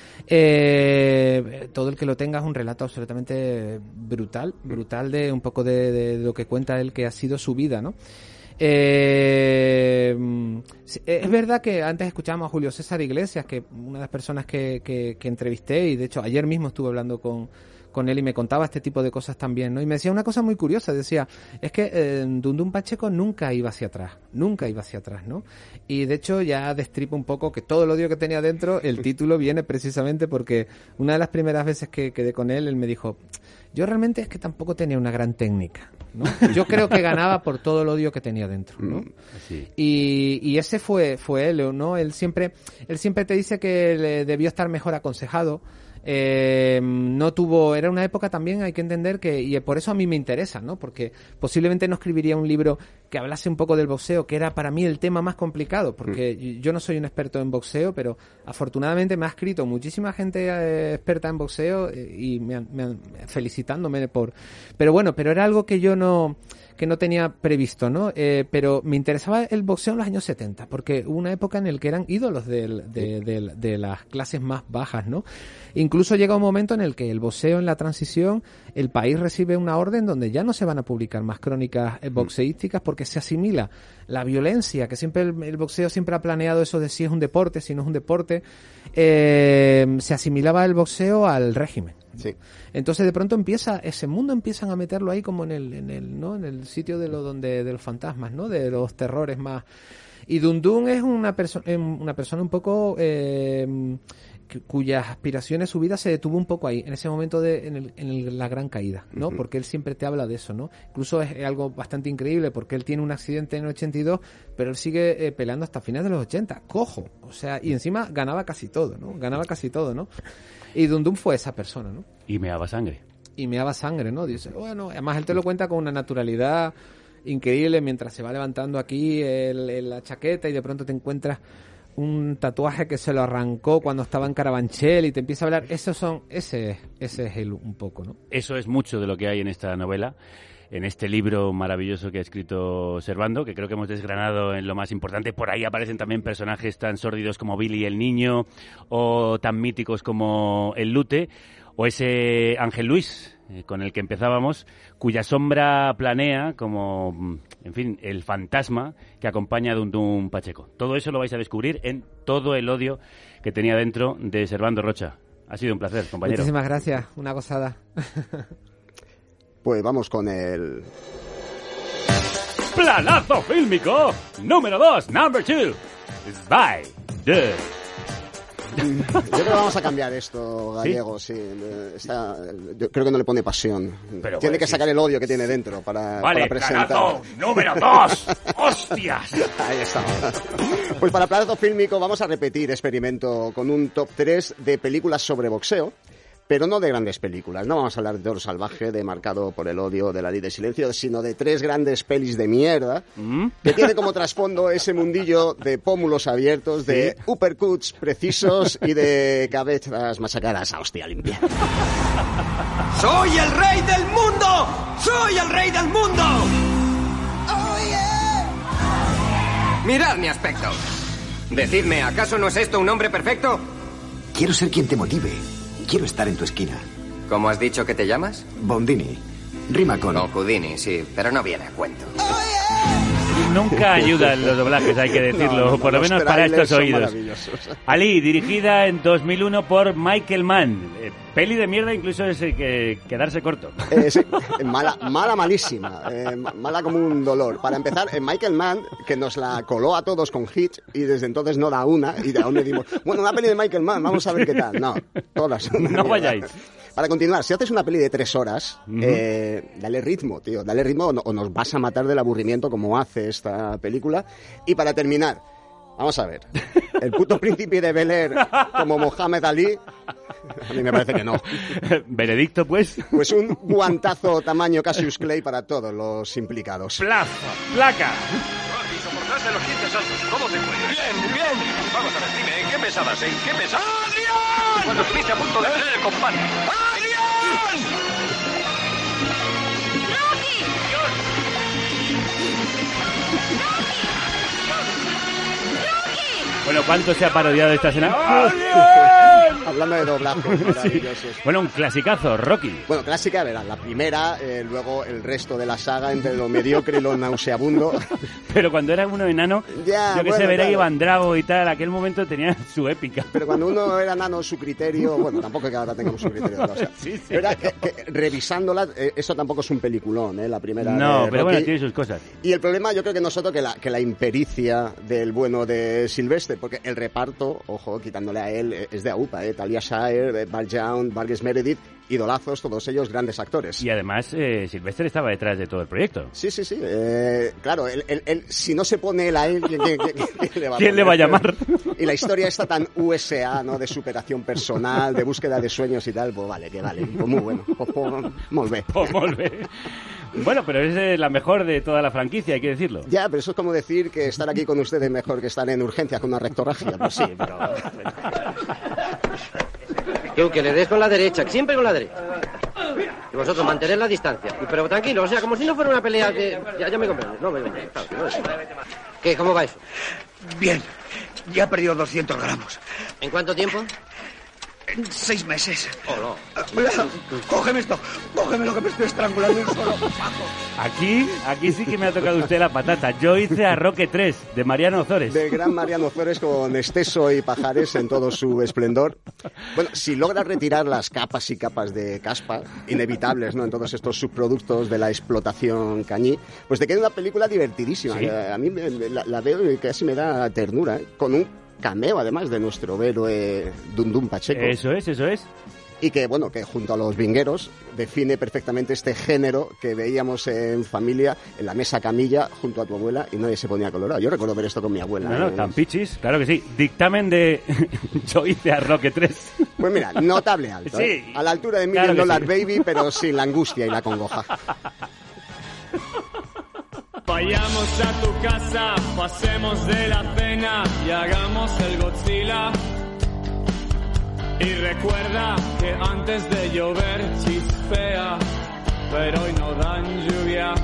H: Eh, todo el que lo tenga es un relato absolutamente brutal, brutal de un poco de, de, de lo que cuenta él que ha sido su vida, ¿no? Eh, es verdad que antes escuchábamos a Julio César Iglesias, que una de las personas que, que, que entrevisté, y de hecho ayer mismo estuve hablando con, con él y me contaba este tipo de cosas también, ¿no? Y me decía una cosa muy curiosa, decía, es que eh, Dundún Pacheco nunca iba hacia atrás, nunca iba hacia atrás, ¿no? Y de hecho ya destripa un poco que todo el odio que tenía dentro, el título viene precisamente porque una de las primeras veces que quedé con él, él me dijo, yo realmente es que tampoco tenía una gran técnica, ¿no? Yo creo que ganaba por todo el odio que tenía dentro, ¿no?
B: Sí.
H: Y, y ese fue fue él, ¿no? Él siempre él siempre te dice que le debió estar mejor aconsejado. Eh, no tuvo, era una época también, hay que entender que, y por eso a mí me interesa, ¿no? Porque posiblemente no escribiría un libro que hablase un poco del boxeo, que era para mí el tema más complicado, porque mm. yo no soy un experto en boxeo, pero afortunadamente me ha escrito muchísima gente eh, experta en boxeo eh, y me han, me han, felicitándome por, pero bueno, pero era algo que yo no que no tenía previsto, ¿no? Eh, pero me interesaba el boxeo en los años setenta, porque hubo una época en la que eran ídolos de, de, de, de las clases más bajas, ¿no? Incluso llega un momento en el que el boxeo en la transición, el país recibe una orden donde ya no se van a publicar más crónicas boxeísticas porque se asimila la violencia, que siempre el, el boxeo siempre ha planeado eso de si es un deporte, si no es un deporte, eh, se asimilaba el boxeo al régimen.
F: Sí.
H: Entonces de pronto empieza ese mundo, empiezan a meterlo ahí como en el en el no en el sitio de lo donde de los fantasmas, ¿no? De los terrores más. Y Dundún es una persona una persona un poco eh, cuyas aspiraciones, su vida se detuvo un poco ahí, en ese momento de en, el, en el, la gran caída, ¿no? Uh-huh. Porque él siempre te habla de eso, ¿no? Incluso es, es algo bastante increíble porque él tiene un accidente en el ochenta y dos, pero él sigue eh, peleando hasta finales de los ochenta, cojo, o sea, y encima ganaba casi todo, ¿no? Ganaba casi todo, ¿no? Y Dundún fue esa persona, ¿no?
B: Y meaba sangre.
H: Y meaba sangre, ¿no? Dice, bueno, además él te lo cuenta con una naturalidad increíble mientras se va levantando aquí el, el, la chaqueta y de pronto te encuentras un tatuaje que se lo arrancó cuando estaba en Carabanchel y te empieza a hablar. Esos son, ese, ese es él un poco, ¿no?
B: Eso es mucho de lo que hay en esta novela, en este libro maravilloso que ha escrito Servando, que creo que hemos desgranado en lo más importante. Por ahí aparecen también personajes tan sórdidos como Billy el Niño, o tan míticos como el Lute, o ese Ángel Luis, eh, con el que empezábamos, cuya sombra planea como, en fin, el fantasma que acompaña a Dundún Pacheco. Todo eso lo vais a descubrir en Todo el odio que tenía dentro de Servando Rocha. Ha sido un placer, compañero.
H: Muchísimas gracias, una gozada.
F: Pues vamos con el...
B: Planazo fílmico número dos, number two. Bye. The...
F: Yo creo que vamos a cambiar esto, Gallego, sí. sí. Está, yo creo que no le pone pasión.
B: Pero
F: tiene
B: bueno,
F: que
B: sí.
F: sacar el odio que tiene dentro para,
B: vale,
F: para presentar.
B: Planazo número dos. ¡Hostias!
F: Ahí está. Pues para Planazo Fílmico vamos a repetir experimento con un top tres de películas sobre boxeo. pero no de grandes películas. No vamos a hablar de Toro Salvaje, de Marcado por el odio, de La Ley de Silencio, sino de tres grandes pelis de mierda ¿Mm? que tiene como trasfondo ese mundillo de pómulos abiertos, de ¿Sí? uppercuts precisos y de cabezas machacadas a hostia limpia.
E: ¡Soy el rey del mundo! ¡Soy el rey del mundo!
O: Oh, yeah. Mirad mi aspecto. Decidme, ¿acaso no es esto un hombre perfecto?
P: Quiero ser quien te motive. Quiero estar en tu esquina.
O: ¿Cómo has dicho que te llamas?
P: Bondini. Rima con...
O: O Houdini, sí, pero no viene a cuento.
B: Nunca ayudan los doblajes, hay que decirlo, no, no, por lo menos para estos oídos. Ali, dirigida en dos mil uno por Michael Mann. Eh, peli de mierda, incluso es eh, que quedarse corto.
F: Eh, sí, mala, mala, malísima. Eh, mala como un dolor. Para empezar, eh, Michael Mann, que nos la coló a todos con Hitch, y desde entonces no da una, y de aún le dimos, bueno, una peli de Michael Mann, vamos a ver qué tal. No, todas.
B: No vayáis.
F: Para continuar, si haces una peli de tres horas, uh-huh. eh, dale ritmo, tío, dale ritmo o, no, o nos vas a matar del aburrimiento como hace esta película. Y para terminar, vamos a ver, el puto príncipe de Bel-Air como Mohamed Ali, a mí me parece que no.
B: ¿Veredicto, pues?
F: Pues un guantazo tamaño Cassius Clay para todos los implicados.
B: ¡Plaza! ¡Placa!
I: Rocky, soportarse los quince saltos, ¿cómo te fue? Bien, bien. Vamos a ver, dime, ¿en qué pesabas, eh? ¿En qué pesabas? ¡Adrián! Cuando estuviste a punto de perder el combate. ¡Adrián!
E: ¡Rocky!
B: Bueno, ¿cuánto se ha parodiado esta escena?
F: Hablando de doblajes maravillosos.
B: Sí. Bueno, un clasicazo, Rocky.
F: Bueno, clásica, verás, la primera, eh, luego el resto de la saga entre lo mediocre y lo nauseabundo.
B: Pero cuando era uno enano,
F: ya,
B: yo que
F: bueno,
B: sé, veré
F: claro.
B: Iván Drago y tal, aquel momento tenía su épica.
F: Pero cuando uno era enano, su criterio, bueno, tampoco es que ahora tengamos su criterio. O sea, sí, sí. Era que, que, revisándola, eh, eso tampoco es un peliculón, ¿eh? La primera.
B: No,
F: de
B: pero
F: Rocky.
B: Bueno, tiene sus cosas.
F: Y el problema, yo creo que nosotros, que la, que la impericia del bueno de Sylvester, porque el reparto, ojo, quitándole a él, es de AUPA, ¿eh? Talia Shire, Val Young, Vargas Meredith, idolazos, todos ellos grandes actores.
B: Y además, eh, Sylvester estaba detrás de todo el proyecto.
F: Sí, sí, sí. Eh, claro, él, él, él, si no se pone él a él, ¿quién, quién, quién, quién le va a
B: ¿Quién le va a llamar?
F: Y la historia está tan U S A, ¿no? De superación personal, de búsqueda de sueños y tal, pues vale, que vale. Pues muy bueno. Pues, pues, molt bé.
B: Pues molt bé. Bueno, pero es la mejor de toda la franquicia, hay que decirlo.
F: Ya, pero eso es como decir que estar aquí con ustedes es mejor que estar en urgencias con una rectorragia. Pues sí, pero...
Q: Tú, que le des con la derecha, siempre con la derecha. Y vosotros mantener la distancia. Pero tranquilo, o sea, como si no fuera una pelea de... Ya, ya me comprendes, no me comprendes. ¿Qué? ¿Cómo va eso?
R: Bien, ya he perdido doscientos gramos.
Q: ¿En cuánto tiempo?
R: En seis meses.
Q: Oh, no.
R: Cógeme esto, cógeme lo que me estoy estrangulando en solo.
B: Aquí, aquí sí que me ha tocado usted la patata. Yo hice a Roque tres, de Mariano Ozores.
F: Del gran Mariano Ozores con Esteso y Pajares en todo su esplendor. Bueno, si logra retirar las capas y capas de caspa, inevitables, ¿no? En todos estos subproductos de la explotación cañí, pues te queda una película divertidísima. ¿Sí? A mí me, la, la veo y casi me da ternura, ¿eh? Con un cameo, además, de nuestro héroe Dundun Pacheco.
B: Eso es, eso es.
F: Y que, bueno, que junto a los vingueros define perfectamente este género que veíamos en familia, en la mesa camilla, junto a tu abuela, y nadie se ponía colorado. Yo recuerdo ver esto con mi abuela.
B: No, no,
F: ¿eh?
B: tan pichis, claro que sí. Dictamen de Yo hice a Roque tres.
F: Pues mira, notable alto,
B: sí,
F: ¿eh? A la altura de Million
B: claro
F: Dollar
B: sí.
F: Baby, pero sin la angustia y la congoja.
D: Vayamos a tu casa, pasemos de la pena y hagamos el Godzilla. Y recuerda que antes de llover chispea, pero hoy no dan lluvia.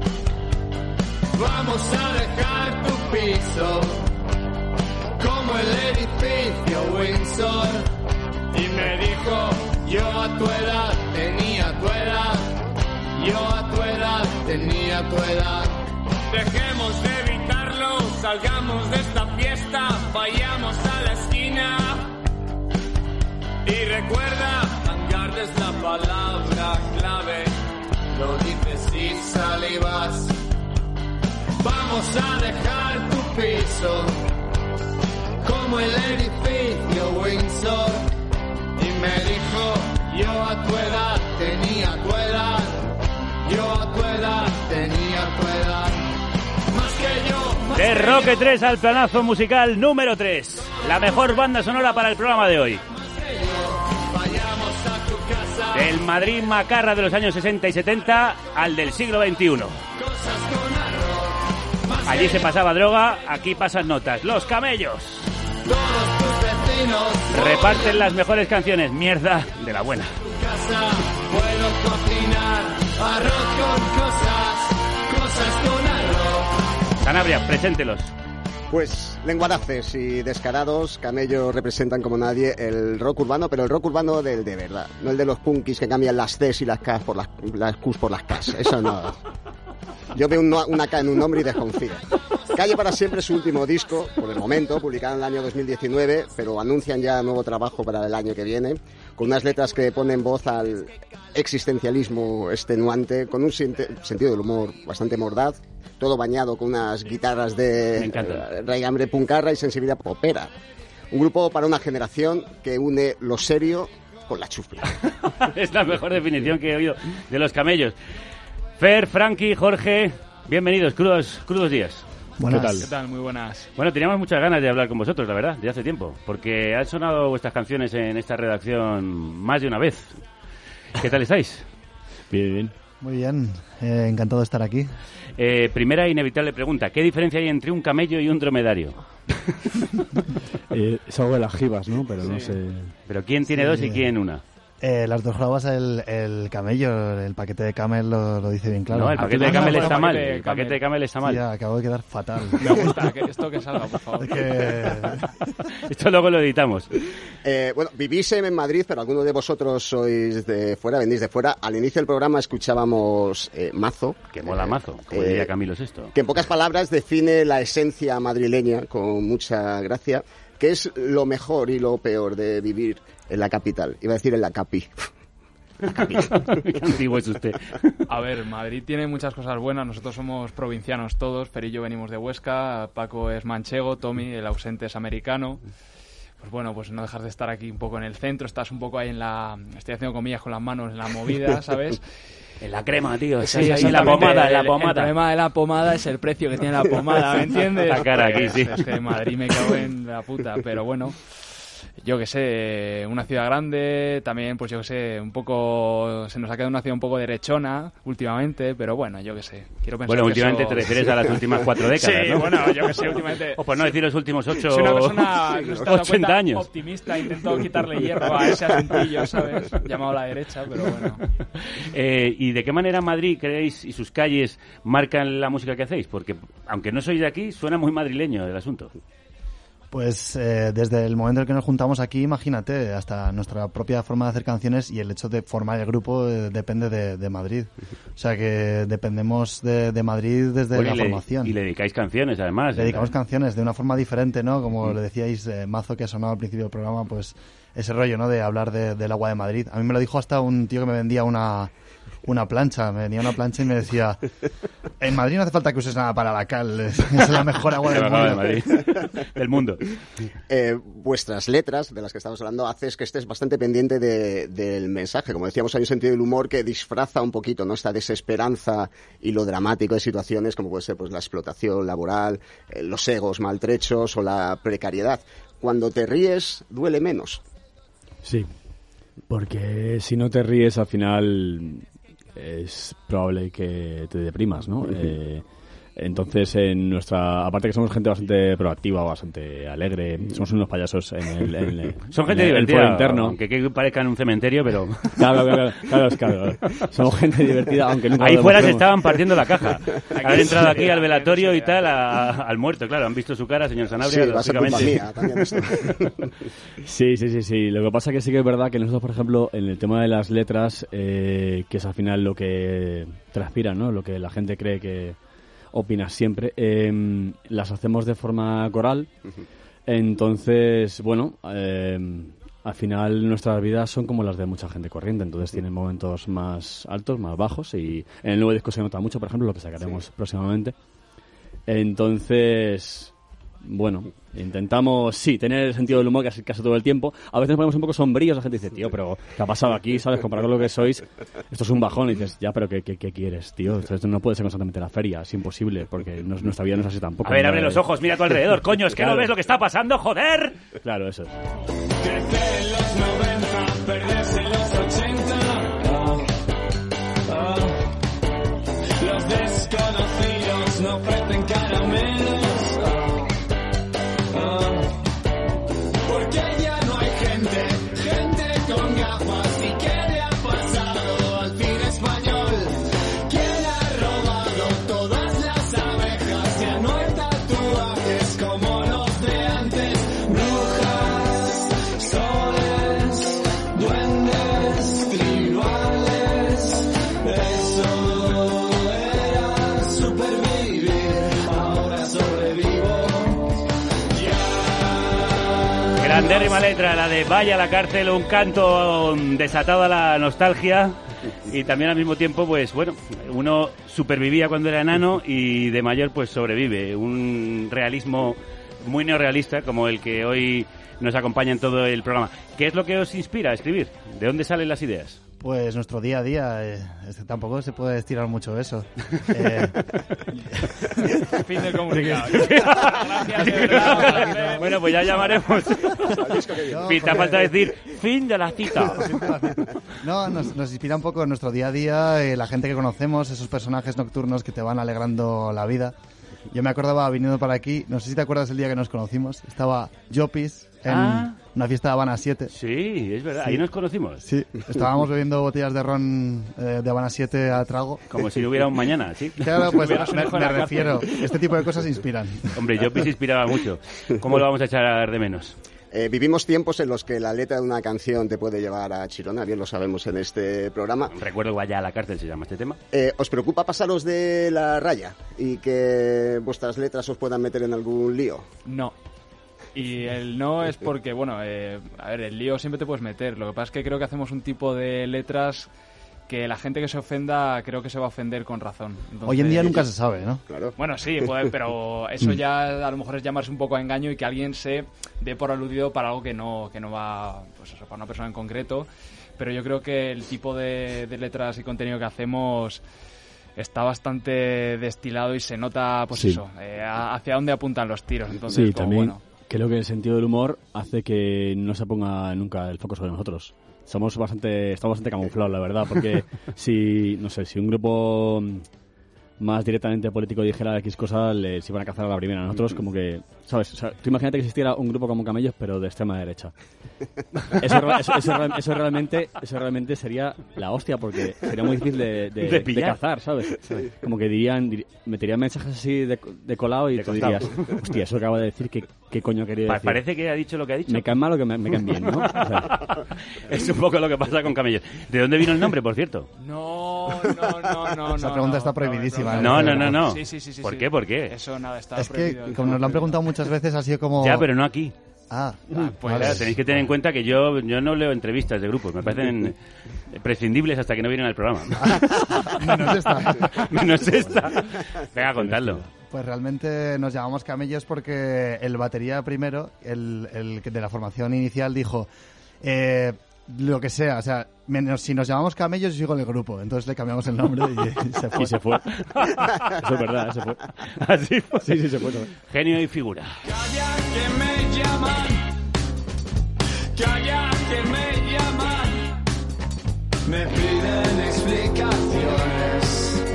D: Vamos a dejar tu piso como el edificio Windsor. Y me dijo, yo a tu edad tenía tu edad, yo a tu edad tenía tu edad. Dejemos de evitarlo, salgamos de esta fiesta, vayamos a la esquina. Y recuerda, hangar es la palabra clave, lo dices y salivas. Vamos a dejar tu piso, como el edificio Windsor. Y me dijo, yo a tu edad tenía tu edad, yo a tu edad tenía tu edad.
B: De Roque tres al planazo musical número tres. La mejor banda sonora para el programa de hoy.
D: Vayamos a tu
B: El Madrid macarra de los años sesenta y setenta al del siglo veintiuno. Allí se pasaba droga, aquí pasan notas. Los Camellos reparten las mejores canciones, mierda de la buena.
E: Puedo cocinar arroz con cosas, cosas con arroz.
B: Sanabria, preséntelos.
F: Pues lenguaraces y descarados, Camellos representan como nadie el rock urbano, pero el rock urbano del de verdad, no el de los punkis que cambian las Cs y las Ks por las, las Qs por las Ks, eso no. Yo veo una, una K en un nombre y desconfío. Calle para siempre es su último disco, por el momento, publicado en el año dos mil diecinueve, pero anuncian ya nuevo trabajo para el año que viene, con unas letras que ponen voz al existencialismo extenuante, con un sentido del humor bastante mordaz, todo bañado con unas guitarras de eh, raigambre puncarra y sensibilidad popera. Un grupo para una generación que une lo serio con la chufla.
B: Es la mejor definición que he oído de los Camellos. Fer, Frankie, Jorge, bienvenidos, crudos, crudos días.
S: Buenas.
B: ¿Qué tal?
S: ¿Qué tal? Muy buenas.
B: Bueno, teníamos muchas ganas de hablar con vosotros, la verdad, de hace tiempo, porque han sonado vuestras canciones en esta redacción más de una vez. ¿Qué tal estáis?
S: Bien, bien.
T: Muy bien, eh, encantado de estar aquí.
B: Eh, primera inevitable pregunta, ¿qué diferencia hay entre un camello y un dromedario?
S: eh, es algo de las jibas, ¿no? Pero sí. no sé...
B: ¿Pero quién tiene
T: sí.
B: dos y quién una?
T: Eh, las dos jugabas el, el camello, el paquete de Camel lo, lo dice bien claro.
B: No, el paquete de Camel está mal. El paquete de Camel está mal.
T: Ya, acabo de quedar fatal.
S: Me gusta que esto que salga, por favor.
T: Que...
B: Esto luego lo editamos.
F: Eh, bueno, vivís en Madrid, pero algunos de vosotros sois de fuera, venís de fuera. Al inicio del programa escuchábamos eh, Mazo.
B: Que mola
F: eh,
B: Mazo, como
F: eh,
B: diría Camilo Sesto.
F: Que en pocas palabras define la esencia madrileña con mucha gracia. ¿Qué es lo mejor y lo peor de vivir en la capital? Iba a decir en la capi.
B: Qué antiguo es usted.
S: A ver, Madrid tiene muchas cosas buenas. Nosotros somos provincianos todos. Fer y yo venimos de Huesca. Paco es manchego. Tommy, el ausente, es americano. Pues bueno, pues no dejas de estar aquí un poco en el centro. Estás un poco ahí en la... Estoy haciendo comillas con las manos en la movida, ¿sabes?
B: En la crema, tío.
S: Sí,
B: ahí la pomada, la pomada.
S: El problema de la pomada es el precio que tiene la pomada, ¿me entiendes?
B: La cara aquí, sí.
S: Es que en Madrid me cago en la puta, pero bueno... Yo que sé, una ciudad grande, también, pues yo que sé, un poco, se nos ha quedado una ciudad un poco derechona últimamente, pero bueno, yo que sé. Quiero pensar
B: bueno,
S: que
B: últimamente
S: eso...
B: te refieres a las últimas cuatro décadas,
S: sí,
B: ¿no?
S: bueno, yo que sé, últimamente...
B: O por no decir los últimos ocho...
S: Soy una persona que está
B: ochenta años.
S: Optimista, intento quitarle hierro a ese asuntillo, ¿sabes? Llamado a la derecha, pero bueno.
B: Eh, ¿Y de qué manera Madrid, creéis, y sus calles marcan la música que hacéis? Porque, aunque no sois de aquí, suena muy madrileño el asunto.
T: Pues eh, desde el momento en que nos juntamos aquí, imagínate, hasta nuestra propia forma de hacer canciones y el hecho de formar el grupo eh, depende de, de Madrid. O sea que dependemos de, de Madrid desde
B: bueno,
T: la
B: y le,
T: formación.
B: Y le dedicáis canciones, además.
T: Le dedicamos ¿eh? canciones de una forma diferente, ¿no? Como
B: mm.
T: le decíais, eh, Mazo, que ha sonado al principio del programa, pues ese rollo, ¿no? De hablar de, del agua de Madrid. A mí me lo dijo hasta un tío que me vendía una... una plancha, me venía una plancha y me decía, en Madrid no hace falta que uses nada para la cal, es la mejor agua del mundo.
B: De Madrid. del mundo.
F: Eh, vuestras letras, de las que estamos hablando, haces que estés bastante pendiente de, del mensaje. Como decíamos, hay un sentido del humor que disfraza un poquito, ¿no? Esta desesperanza y lo dramático de situaciones como puede ser pues la explotación laboral, eh, los egos maltrechos o la precariedad. Cuando te ríes, duele menos.
S: Sí, porque si no te ríes al final... es probable que te deprimas, ¿no? Uh-huh. Eh, entonces, en nuestra... Aparte que somos gente bastante proactiva, bastante alegre, somos unos payasos en el... En el
B: Son gente
S: en el,
B: divertida,
S: el interno.
B: Aunque que parezca en un cementerio, pero...
S: Claro, claro, claro, claro, claro. Somos gente divertida, aunque nunca
B: ahí
S: lo
B: fuera se
S: demostremos.
B: estaban partiendo la caja. Han entrado aquí al velatorio y tal, a, al muerto, claro. Han visto su cara, señor Sanabria,
F: sí, lógicamente. Va a ser culpa mía, también
S: sí, sí, sí, sí. Lo que pasa que sí que es verdad que nosotros, por ejemplo, en el tema de las letras, eh, que es al final lo que transpira, ¿no? Lo que la gente cree que opinas siempre, eh, las hacemos de forma coral. Uh-huh. Entonces, bueno, eh, al final nuestras vidas son como las de mucha gente corriente, entonces uh-huh. tienen momentos más altos, más bajos, y en el nuevo disco se nota mucho, por ejemplo, lo que sacaremos sí. próximamente. Entonces, bueno, intentamos, sí, tener el sentido del humor casi, casi todo el tiempo. A veces nos ponemos un poco sombríos, la gente dice, tío, pero ¿qué ha pasado aquí? ¿Sabes? Comparado con lo que sois, esto es un bajón. Y dices, ya, pero ¿qué, qué, qué quieres, tío? Esto no puede ser constantemente la feria, es imposible, porque no, nuestra vida no es así tampoco.
B: A ver,
S: ¿no?
B: abre los ojos, mira a tu alrededor, coño, es que claro. no ves lo que está pasando, joder.
S: Claro, eso es.
E: Crecer en los noventa, perderse en los ochenta, Ellos no ofrecen caramelos. Oh, oh. Porque ya no hay gente, gente con gafas. ¿Y qué le ha pasado al cine español? ¿Quién ha robado todas las abejas? Ya no hay tatuajes como los de antes. Brujas, soles, duendes, tribales. Eso era supervivir. Ahora sobrevivo.
B: Grandérrima letra, la de Vaya a la cárcel, un canto desatado a la nostalgia y también al mismo tiempo, pues bueno, uno supervivía cuando era enano y de mayor pues sobrevive. Un realismo muy neorrealista como el que hoy nos acompaña en todo el programa. ¿Qué es lo que os inspira a escribir? ¿De dónde salen las ideas?
T: Pues nuestro día a día, eh, es que tampoco se puede estirar mucho eso. Eh...
U: Fin del comunicado. Gracias, de verdad.
B: Bueno, pues ya llamaremos.
T: No,
B: Fin, te ha falta decir fin de la cita.
T: No, nos, nos inspira un poco nuestro día a día, eh, la gente que conocemos, esos personajes nocturnos que te van alegrando la vida. Yo me acordaba viniendo para aquí, no sé si te acuerdas el día que nos conocimos, estaba Jopis en
B: Ah.
T: una fiesta de Habana siete.
B: Sí, es verdad,
T: Sí.
B: ahí nos conocimos.
T: Sí, estábamos bebiendo botellas de ron eh, de Habana siete a trago.
B: Como si hubiera un mañana, ¿sí?
T: Claro, pues
B: Hubieras un
T: me,
B: hijo en
T: me
B: la cárcel.
T: refiero, este tipo de cosas inspiran.
B: Hombre, Jopis inspiraba mucho. ¿Cómo lo vamos a echar de menos?
F: Eh, vivimos tiempos en los que la letra de una canción te puede llevar a Chirona, bien lo sabemos en este programa.
B: Recuerdo Vaya a la cárcel, se llama este tema.
F: Eh, ¿Os preocupa pasaros de la raya y que vuestras letras os puedan meter en algún lío?
U: No. Y el no es porque, bueno, eh, a ver, el lío siempre te puedes meter. Lo que pasa es que creo que hacemos un tipo de letras que la gente que se ofenda creo que se va a ofender con razón. Entonces,
T: Hoy en día nunca se sabe, ¿no?
F: Claro.
U: Bueno, sí, puede, pero eso ya a lo mejor es llamarse un poco a engaño y que alguien se dé por aludido para algo que no, que no va, pues eso, para una persona en concreto. Pero yo creo que el tipo de, de letras y contenido que hacemos está bastante destilado y se nota, pues
S: Sí.
U: eso, eh, a- hacia dónde apuntan los tiros. Entonces,
S: Sí,
U: como,
S: también
U: bueno,
S: creo que el sentido del humor hace que no se ponga nunca el foco sobre nosotros. Somos bastante, estamos bastante camuflados, la verdad, porque si, no sé, si un grupo más directamente político dijera X cosa, les iban a cazar a la primera. Nosotros como que, ¿sabes? O sea, tú imagínate que existiera un grupo como Camellos, pero de extrema derecha. Eso, re- eso, eso, re- eso realmente eso realmente sería la hostia, porque sería muy difícil de, de,
B: De
S: de
B: pillar.
S: cazar, ¿sabes? Como que dirían, dir- meterían mensajes así de, de colado y
B: De
S: tú
B: costado.
S: dirías, hostia, eso que acaba de decir, ¿qué, qué coño quería
B: Pa-
S: decir?
B: Parece que ha dicho lo que ha dicho.
S: Me caen mal o que me, me caen bien, ¿no? O sea,
B: Es un poco lo que pasa con Camellos. ¿De dónde vino el nombre, por cierto?
U: no, no, no, no.
T: Esa
U: no,
T: pregunta
U: no,
T: está
U: no,
T: prohibidísima.
B: No, no, no, no.
U: Sí, sí, sí, sí,
B: ¿Por
U: sí.
B: qué? ¿Por qué?
U: Eso nada, está
T: Es
U: prohibido.
T: que, como nos lo han preguntado muchas veces, ha sido como...
B: Ya, pero no aquí.
T: Ah,
B: Pues
T: vale.
B: claro, tenéis que tener en cuenta que yo, yo no leo entrevistas de grupos, me parecen prescindibles hasta que no vienen al programa.
T: Menos esta.
B: Menos esta. Venga, contadlo.
T: Pues realmente nos llamamos Camellos porque el batería primero, el, el que de la formación inicial, dijo eh, lo que sea, o sea, menos, si nos llamamos Camellos yo sigo en el grupo, entonces le cambiamos el nombre y, y se fue.
S: y se fue. Eso es verdad, se fue.
B: Así fue.
S: Sí, sí, se fue. se fue.
B: Genio y figura.
E: Calla que me llaman, calla que me llaman, me piden explicaciones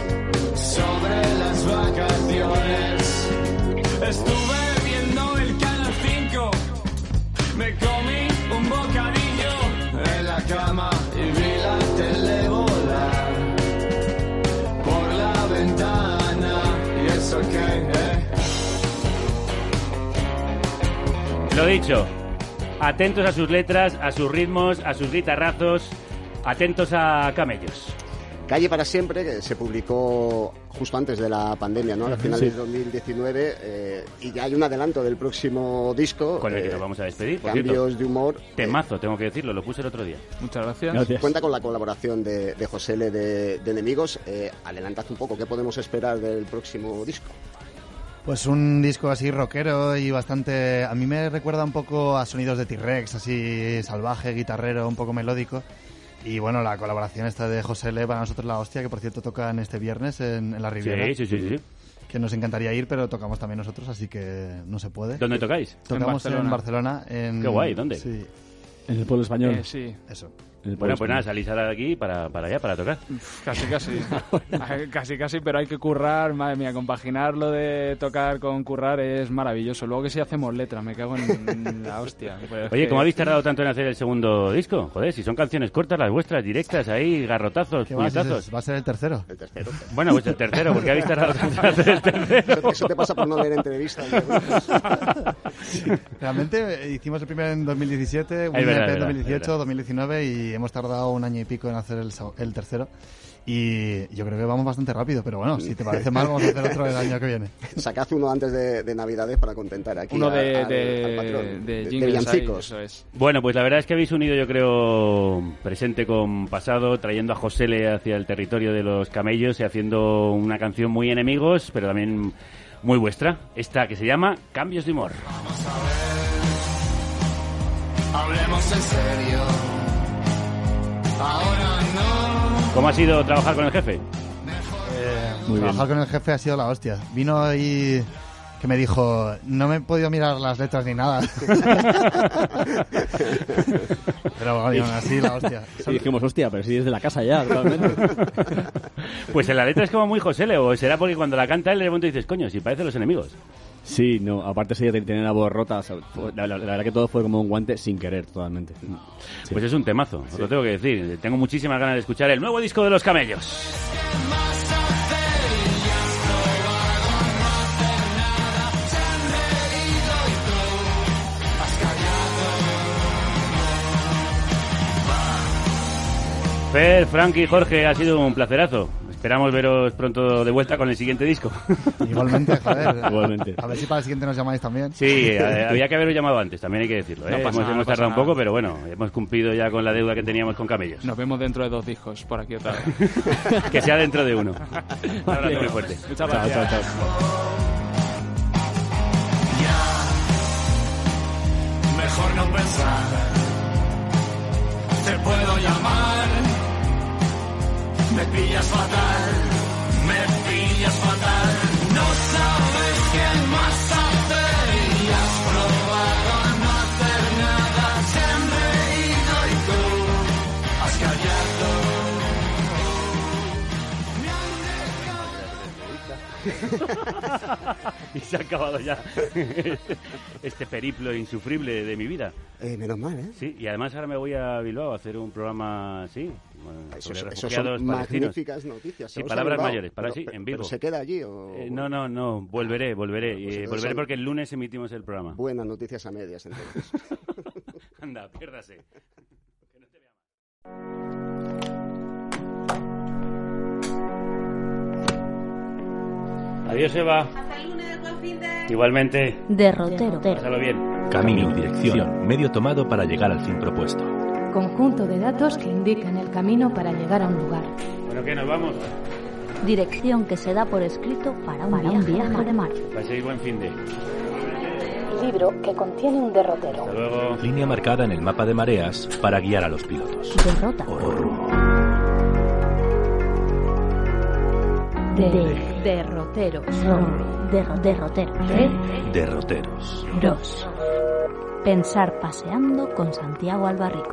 E: sobre las vacaciones. Estuve viendo el Canal cinco, me comí un bocadillo en la cama y vi la tele volar por la ventana y eso que... Eh.
B: Lo dicho, atentos a sus letras, a sus ritmos, a sus guitarrazos, atentos a Camellos.
F: Calle para siempre, que se publicó justo antes de la pandemia, ¿no? Al final
B: Sí.
F: de dos mil diecinueve, eh, y ya hay un adelanto del próximo disco.
B: Con el que
F: eh,
B: nos vamos a despedir, por
F: Cambios
B: cierto.
F: de humor.
B: Temazo, tengo que decirlo, lo puse el otro día.
U: Muchas gracias.
S: Gracias.
F: Cuenta con la colaboración de, de José L. de, de Enemigos. Eh, adelantad un poco, ¿qué podemos esperar del próximo disco?
T: Pues un disco así rockero y bastante... A mí me recuerda un poco a sonidos de T-Rex, así salvaje, guitarrero, un poco melódico. Y bueno, la colaboración esta de José L. para nosotros la hostia, que por cierto tocan este viernes en, en la Riviera.
B: Sí, sí, sí, sí.
T: Que nos encantaría ir, pero tocamos también nosotros, así que no se puede.
B: ¿Dónde tocáis?
T: Tocamos en Barcelona. En,
B: Qué guay, ¿dónde?
T: Sí.
S: En el pueblo español.
U: Eh, sí.
T: Eso.
B: Bueno, pues nada, salís ahora de aquí para, para allá, para tocar.
U: Casi, casi. casi, casi, pero hay que currar, madre mía, compaginar lo de tocar con currar es maravilloso. Luego que sí hacemos letras, me cago en, en la hostia. Pues
B: Oye,
U: que...
B: ¿cómo habéis tardado tanto en hacer el segundo disco? Joder, si son canciones cortas las vuestras, directas, ahí, garrotazos, puñetazos.
T: Va a ser el tercero.
F: El tercero.
B: Bueno, pues el tercero, ¿por qué habéis tardado tanto en hacer el tercero?
F: Eso, eso te pasa por no leer entrevistas.
T: Sí. Realmente hicimos el primero en dos mil diecisiete, un
B: es verdad,
T: E P en
B: verdad,
T: dos mil dieciocho, dos mil diecinueve y hemos tardado un año y pico en hacer el, el tercero. Y yo creo que vamos bastante rápido, pero bueno, si te parece mal, vamos a hacer otro el año que viene.
F: Sacad uno antes de, de Navidades para contentar aquí
U: uno de,
F: a, al,
U: de,
F: al patrón.
U: de,
F: de,
U: de
F: de villancicos.
U: Eso es.
B: Bueno, pues la verdad es que habéis unido, yo creo, presente con pasado, trayendo a Josele hacia el territorio de los camellos y haciendo una canción muy enemigos, pero también muy vuestra. Esta que se llama Cambios de Humor.
E: Vamos a ver, hablemos en serio. Ahora no.
B: ¿Cómo ha sido trabajar con el jefe?
T: Eh,
B: Muy
T: trabajar
B: bien.
T: con el jefe ha sido la hostia. Vino y que me dijo, no me he podido mirar las letras ni nada. Pero bueno, así la hostia.
S: Y dijimos, hostia, pero si es de la casa ya, totalmente.
B: Pues en la letra es como muy Josele, o será porque cuando la canta él de momento dices, coño, si parece Los Enemigos.
S: Sí, no, aparte sí de tener la voz rota, o sea, la, la, la verdad que todo fue como un guante sin querer, totalmente. Sí.
B: Pues es un temazo, os lo tengo que decir. Tengo muchísimas ganas de escuchar el nuevo disco de Los Camellos. Fer, Frankie, Jorge, ha sido un placerazo. Esperamos veros pronto de vuelta con el siguiente disco.
T: Igualmente, joder.
S: Igualmente.
T: A ver si para el siguiente nos llamáis también.
B: Sí, había que haberos llamado antes, también hay que decirlo. ¿eh?
U: No pasa
B: hemos
U: nada,
B: hemos
U: no pasa
B: tardado un
U: nada.
B: poco, pero bueno, hemos cumplido ya con la deuda que teníamos con Camellos.
U: Nos vemos dentro de dos discos, por aquí otra vez.
B: Que sea dentro de uno. Un abrazo muy fuerte.
U: Muchas
B: Chao,
U: gracias.
B: chao, chao.
E: Mejor no pensar. Te puedo llamar. Me pillas fatal. Me pillas fatal. No sabes qué más hacer y has probado a no hacer nada. Se han reído y tú has callado.
B: Y se ha acabado ya este periplo insufrible de mi vida.
F: Eh, menos mal, ¿eh?
B: Sí, y además ahora me voy a Bilbao a hacer un programa así,
F: Eso,
B: sobre
F: eso
B: refugiados
F: son
B: palestinos.
F: magníficas noticias.
B: Sí,
F: ¿Os
B: palabras
F: ha Bilbao?
B: mayores, para
F: Pero-
B: sí, en
F: pero
B: vivo.
F: ¿se queda allí o...?
B: Eh, no, no, no, volveré, volveré.
F: Pues
B: y, eh,
F: entonces
B: volveré
F: son-
B: porque el lunes emitimos el programa.
F: Buenas noticias a medias, entonces.
B: Anda, piérdase. Adiós, Eva.
A: Hasta el lunes, buen fin de...
B: Igualmente.
V: Derrotero.
B: Pásalo bien.
W: Camino y dirección, medio tomado para llegar al fin propuesto.
V: Conjunto de datos que indican el camino para llegar a un lugar.
B: Bueno, ¿qué? ¿Nos vamos?
V: Dirección que se da por escrito para un Para un viaje, viaje de mar.
B: Paséis buen fin de.
V: Libro que contiene un derrotero.
B: Hasta luego.
W: Línea marcada en el mapa de mareas para guiar a los pilotos.
V: Derrota.
W: O rumbo.
V: De derroteros. Derro- derroteros. De
W: Derroteros.
V: dos. Pensar paseando con Santiago Albarrico.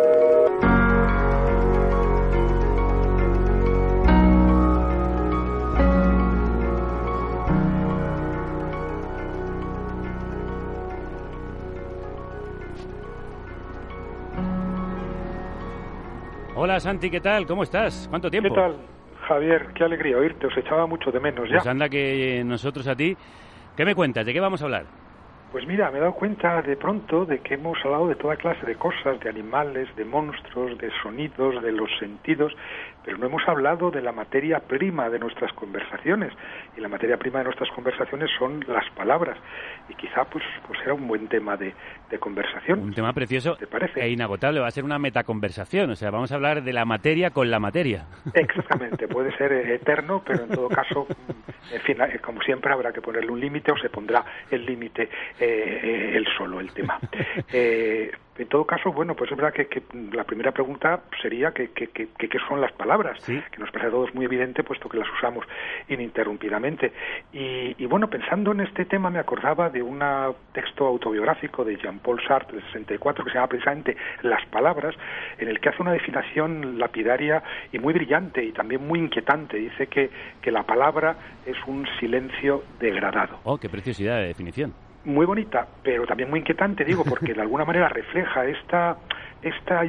B: Hola, Santi, ¿qué tal? ¿Cómo estás? ¿Cuánto tiempo?
X: ¿Qué tal, Javier? Qué alegría oírte. Os echaba mucho de menos ya.
B: Pues anda que nosotros a ti. ¿Qué me cuentas? ¿De qué vamos a hablar?
X: Pues mira, me he dado cuenta de pronto de que hemos hablado de toda clase de cosas, de animales, de monstruos, de sonidos, de los sentidos, pero no hemos hablado de la materia prima de nuestras conversaciones. Y la materia prima de nuestras conversaciones son las palabras. Y quizá pues, pues era un buen tema de, de conversación.
B: Un tema precioso
X: ¿Te parece?
B: e inagotable. Va a ser una metaconversación. O sea, vamos a hablar de la materia con la materia.
X: Exactamente, puede ser eh, eterno, pero en todo caso, mm, en fin, eh, como siempre habrá que ponerle un límite o se pondrá el límite eh, eh, él solo, el tema. Eh, En todo caso, bueno, pues es verdad que, que la primera pregunta sería que qué que, que, que son las palabras, ¿sí? Que nos parece a todos muy evidente, puesto que las usamos ininterrumpidamente. Y, y bueno, pensando en este tema, me acordaba de un texto autobiográfico de Jean-Paul Sartre, del sesenta y cuatro, que se llama precisamente Las palabras, en el que hace una definición lapidaria y muy brillante y también muy inquietante. Dice que, que la palabra es un silencio degradado.
B: Oh, qué preciosidad de definición.
X: Muy bonita, pero también muy inquietante, digo, porque de alguna manera refleja esta esta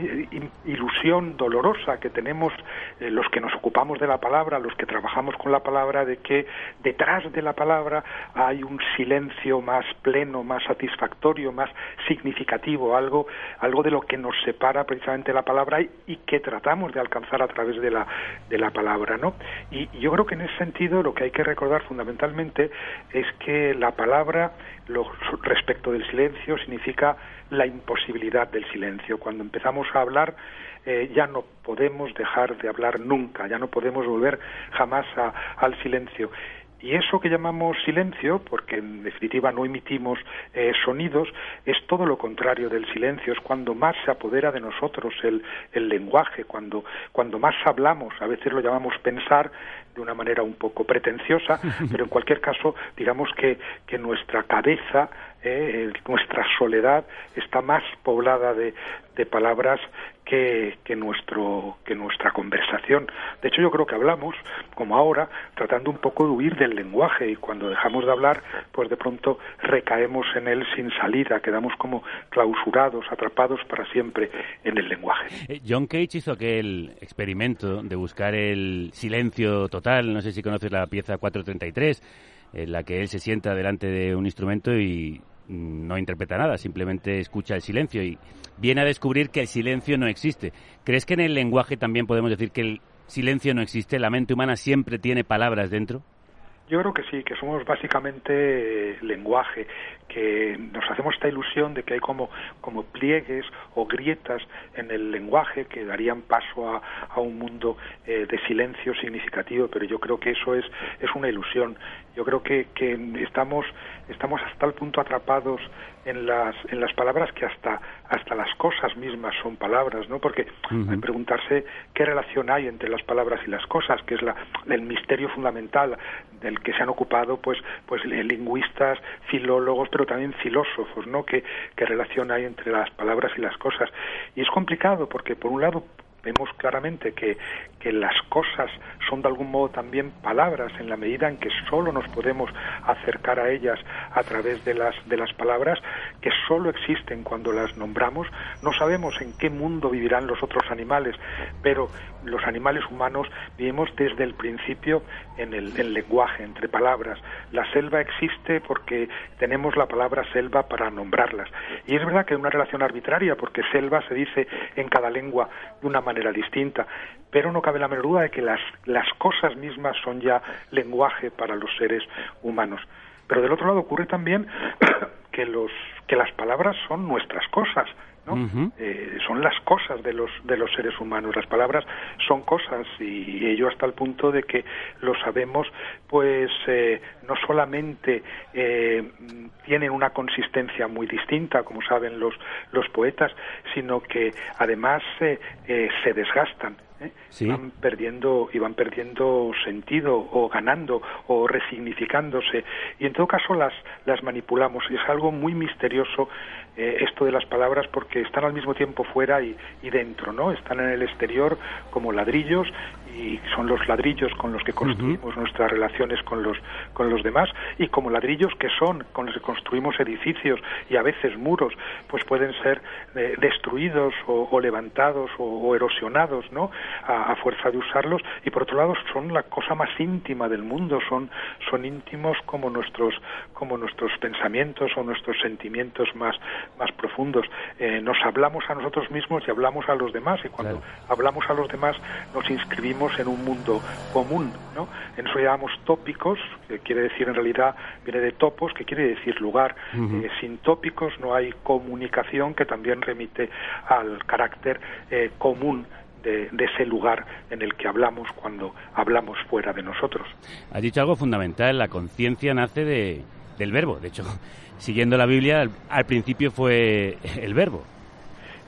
X: ilusión dolorosa que tenemos eh, los que nos ocupamos de la palabra, los que trabajamos con la palabra, de que detrás de la palabra hay un silencio más pleno, más satisfactorio, más significativo, algo algo de lo que nos separa precisamente la palabra y, y que tratamos de alcanzar a través de la de la palabra, ¿no? Y, y yo creo que en ese sentido lo que hay que recordar fundamentalmente es que la palabra, lo, respecto del silencio, significa la imposibilidad del silencio. Cuando empezamos a hablar, eh, ya no podemos dejar de hablar nunca, ya no podemos volver jamás a, al silencio. Y eso que llamamos silencio, porque en definitiva no emitimos eh, sonidos, es todo lo contrario del silencio, es cuando más se apodera de nosotros el, el lenguaje, cuando, cuando más hablamos, a veces lo llamamos pensar de una manera un poco pretenciosa, pero en cualquier caso, digamos que, que nuestra cabeza, eh, nuestra soledad está más poblada de, de palabras que, que, nuestro, que nuestra conversación. De hecho, yo creo que hablamos, como ahora, tratando un poco de huir del lenguaje, y cuando dejamos de hablar, pues de pronto recaemos en él sin salida, quedamos como clausurados, atrapados para siempre en el lenguaje.
B: John Cage hizo aquel experimento de buscar el silencio total, no sé si conoces la pieza cuatro treinta y tres, en la que él se sienta delante de un instrumento y no interpreta nada, simplemente escucha el silencio y viene a descubrir que el silencio no existe. ¿Crees que en el lenguaje también podemos decir que el silencio no existe? ¿La mente humana siempre tiene palabras dentro?
X: Yo creo que sí, que somos básicamente lenguaje, que nos hacemos esta ilusión de que hay como, como pliegues o grietas en el lenguaje que darían paso a, a un mundo eh, de silencio significativo, pero yo creo que eso es, es una ilusión. Yo creo que, que estamos, estamos hasta el punto atrapados en las, en las palabras que hasta, hasta las cosas mismas son palabras, ¿no? Porque uh-huh. Hay que preguntarse qué relación hay entre las palabras y las cosas, que es la, el misterio fundamental del que se han ocupado pues, pues lingüistas, filólogos, pero también filósofos, ¿no? ¿Qué, qué relación hay entre las palabras y las cosas? Y es complicado porque, por un lado, vemos claramente que, que las cosas son de algún modo también palabras, en la medida en que solo nos podemos acercar a ellas a través de las, de las palabras, que solo existen cuando las nombramos. No sabemos en qué mundo vivirán los otros animales, pero los animales humanos vivimos desde el principio en el, el lenguaje, entre palabras. La selva existe porque tenemos la palabra selva para nombrarlas. Y es verdad que hay una relación arbitraria, porque selva se dice en cada lengua de una manera distinta, pero no cabe la menor duda de que las, las cosas mismas son ya lenguaje para los seres humanos. Pero del otro lado ocurre también que los que las palabras son nuestras cosas, ¿no? Uh-huh. Eh, son las cosas de los de los seres humanos. Las palabras son cosas, y ello hasta el punto de que lo sabemos, pues eh, no solamente eh, tienen una consistencia muy distinta, como saben los los poetas, sino que además eh, eh, se desgastan. ¿Eh? Sí. Van perdiendo y van perdiendo sentido, o ganando o resignificándose, y en todo caso las las manipulamos, y es algo muy misterioso eh, esto de las palabras, porque están al mismo tiempo fuera y, y dentro, ¿no? Están en el exterior como ladrillos, y son los ladrillos con los que construimos uh-huh. nuestras relaciones con los con los demás, y como ladrillos que son con los que construimos edificios y a veces muros, pues pueden ser eh, destruidos o, o levantados o, o erosionados, ¿no? A, a fuerza de usarlos. Y por otro lado son la cosa más íntima del mundo, son son íntimos como nuestros como nuestros pensamientos o nuestros sentimientos más más profundos. Eh, nos hablamos a nosotros mismos y hablamos a los demás, y cuando claro. hablamos a los demás nos inscribimos en un mundo común, ¿no? En eso llamamos tópicos, que quiere decir, en realidad viene de topos, que quiere decir lugar. Uh-huh. Eh, sin tópicos no hay comunicación, que también remite al carácter eh, común De, de ese lugar en el que hablamos cuando hablamos fuera de nosotros.
B: Has dicho algo fundamental: la conciencia nace de, del verbo. De hecho, siguiendo la Biblia, al, al principio fue el verbo.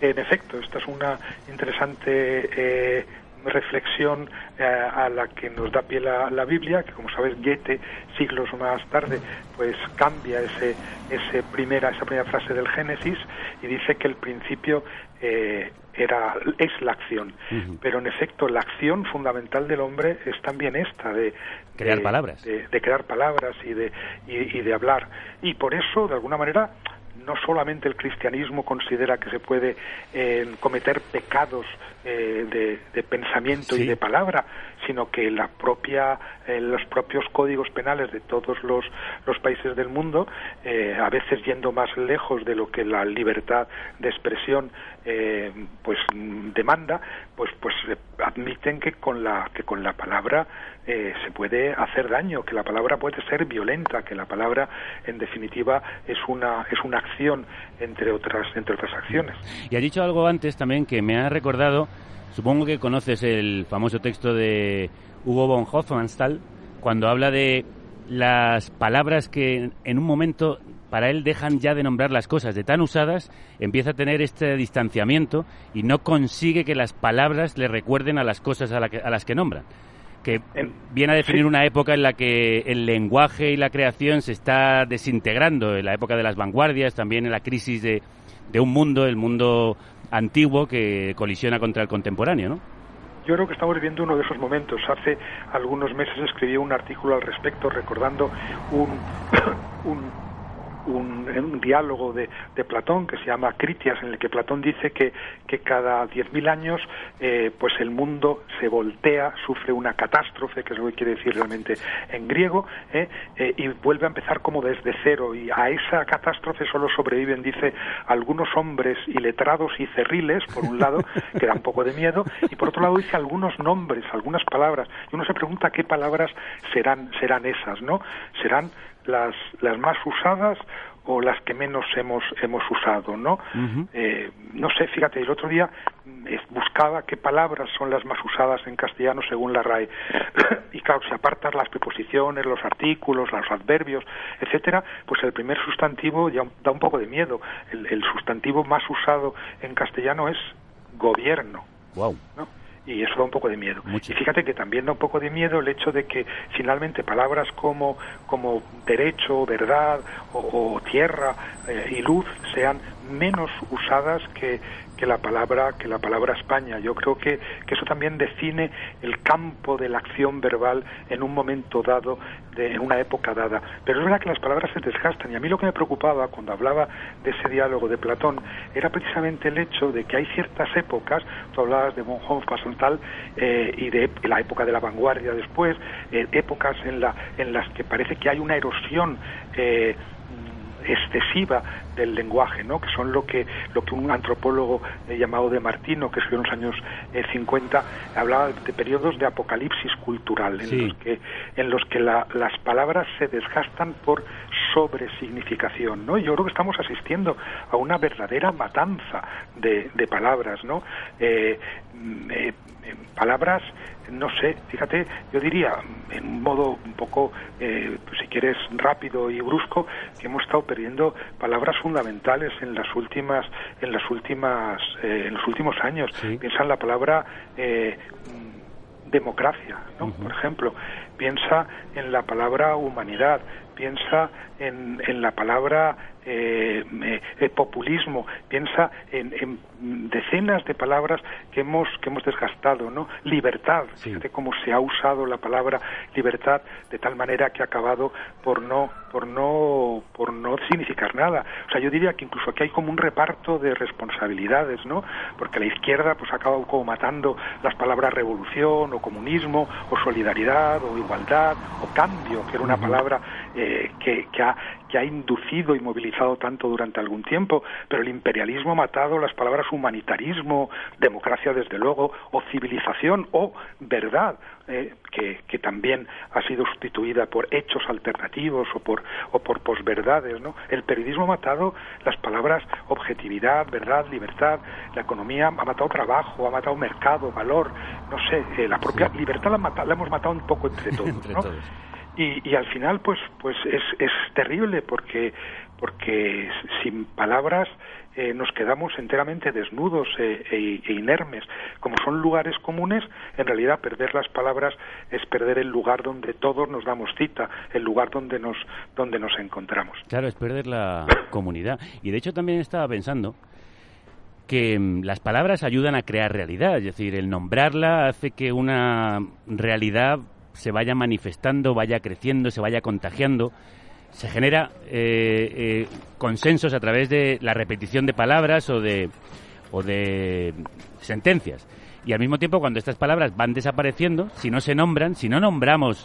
X: En efecto, esta es una interesante eh, reflexión eh, a la que nos da pie la, la Biblia, que como sabes Goethe siglos más tarde pues cambia ese, ese primera, esa primera frase del Génesis y dice que el principio eh, era es la acción. Uh-huh. Pero en efecto la acción fundamental del hombre es también esta de
B: crear
X: de,
B: palabras,
X: de, de crear palabras y de y, y de hablar. Y por eso de alguna manera no solamente el cristianismo considera que se puede eh, cometer pecados eh, de, de pensamiento sí. y de palabra, sino que la propia, eh, los propios códigos penales de todos los, los países del mundo, eh, a veces yendo más lejos de lo que la libertad de expresión eh, pues demanda, pues pues admiten que con la que con la palabra eh, se puede hacer daño, que la palabra puede ser violenta, que la palabra en definitiva es una es una acción entre otras entre otras acciones.
B: Y ha dicho algo antes también que me ha recordado. Supongo que conoces el famoso texto de Hugo von Hofmannsthal, cuando habla de las palabras que en un momento para él dejan ya de nombrar las cosas, de tan usadas, empieza a tener este distanciamiento y no consigue que las palabras le recuerden a las cosas a, la que, a las que nombran. Que viene a definir sí. una época en la que el lenguaje y la creación se está desintegrando, en la época de las vanguardias, también en la crisis de, de un mundo, el mundo antiguo que colisiona contra el contemporáneo, ¿no?
X: Yo creo que estamos viviendo uno de esos momentos. Hace algunos meses escribí un artículo al respecto recordando un, un Un, un diálogo de, de Platón que se llama Critias, en el que Platón dice que, que cada diez mil años eh, pues el mundo se voltea, sufre una catástrofe, que es lo que quiere decir realmente en griego, eh, eh, y vuelve a empezar como desde cero, y a esa catástrofe solo sobreviven, dice, algunos hombres iletrados y cerriles, por un lado, que da un poco de miedo, y por otro lado dice algunos nombres, algunas palabras, y uno se pregunta qué palabras serán, serán esas, ¿no? Serán las las más usadas o las que menos hemos hemos usado, ¿no? Uh-huh. Eh, no sé, fíjate, el otro día eh, buscaba qué palabras son las más usadas en castellano según la R A E. Y claro, si apartas las preposiciones, los artículos, los adverbios, etcétera, pues el primer sustantivo ya da un poco de miedo. El, el sustantivo más usado en castellano es gobierno.
B: Wow.
X: ¿No? Y eso da un poco de miedo.
B: Mucho.
X: Y fíjate que también da un poco de miedo el hecho de que finalmente palabras como como derecho, verdad o, o tierra eh, y luz sean menos usadas que que la palabra que la palabra España. Yo creo que, que eso también define el campo de la acción verbal en un momento dado, de, en una época dada. Pero es verdad que las palabras se desgastan, y a mí lo que me preocupaba cuando hablaba de ese diálogo de Platón era precisamente el hecho de que hay ciertas épocas, tú hablabas de von Hofmannsthal eh, y de la época de la vanguardia después, eh, épocas en, la, en las que parece que hay una erosión eh, excesiva del lenguaje, ¿no? Que son lo que lo que un antropólogo eh, llamado De Martino, que escribió en los años eh, cincuenta, hablaba de periodos de apocalipsis cultural, en sí. los que en los que la, las palabras se desgastan por sobresignificación, ¿no? Y yo creo que estamos asistiendo a una verdadera matanza de, de palabras, ¿no? Eh, eh, palabras, no sé, fíjate, yo diría, en un modo un poco, eh, pues si quieres, rápido y brusco, que hemos estado perdiendo palabras fundamentales en las últimas, en las últimas, eh, en los últimos años. Sí. Piensa en la palabra eh, democracia, ¿no? Uh-huh. Por ejemplo, piensa en la palabra humanidad, piensa en, en la palabra eh, eh, populismo, piensa en, en decenas de palabras que hemos que hemos desgastado, ¿no? Libertad, sí. Fíjate cómo se ha usado la palabra libertad de tal manera que ha acabado por no por no por no significar nada. O sea, yo diría que incluso aquí hay como un reparto de responsabilidades, ¿no? Porque la izquierda pues ha acabado como matando las palabras revolución o comunismo o solidaridad o igualdad o cambio, que era una uh-huh. palabra eh, que, que ha que ha inducido y movilizado tanto durante algún tiempo, pero el imperialismo ha matado las palabras humanitarismo, democracia desde luego, o civilización, o verdad, eh, que, que también ha sido sustituida por hechos alternativos o por o por posverdades, ¿no? El periodismo ha matado las palabras objetividad, verdad, libertad, la economía ha matado trabajo, ha matado mercado, valor, no sé, eh, la propia sí. libertad la, mata, la hemos matado un poco entre todos,
B: entre
X: ¿no?
B: todos.
X: Y, y al final pues pues es, es terrible porque porque sin palabras eh, nos quedamos enteramente desnudos eh, e, e inermes. Como son lugares comunes, en realidad perder las palabras es perder el lugar donde todos nos damos cita, el lugar donde nos, donde nos encontramos.
B: Claro, es perder la comunidad. Y de hecho también estaba pensando que mm, las palabras ayudan a crear realidad, es decir, el nombrarla hace que una realidad se vaya manifestando, vaya creciendo, se vaya contagiando. Se genera eh, eh, consensos a través de la repetición de palabras o de, o de sentencias. Y al mismo tiempo, cuando estas palabras van desapareciendo, si no se nombran, si no nombramos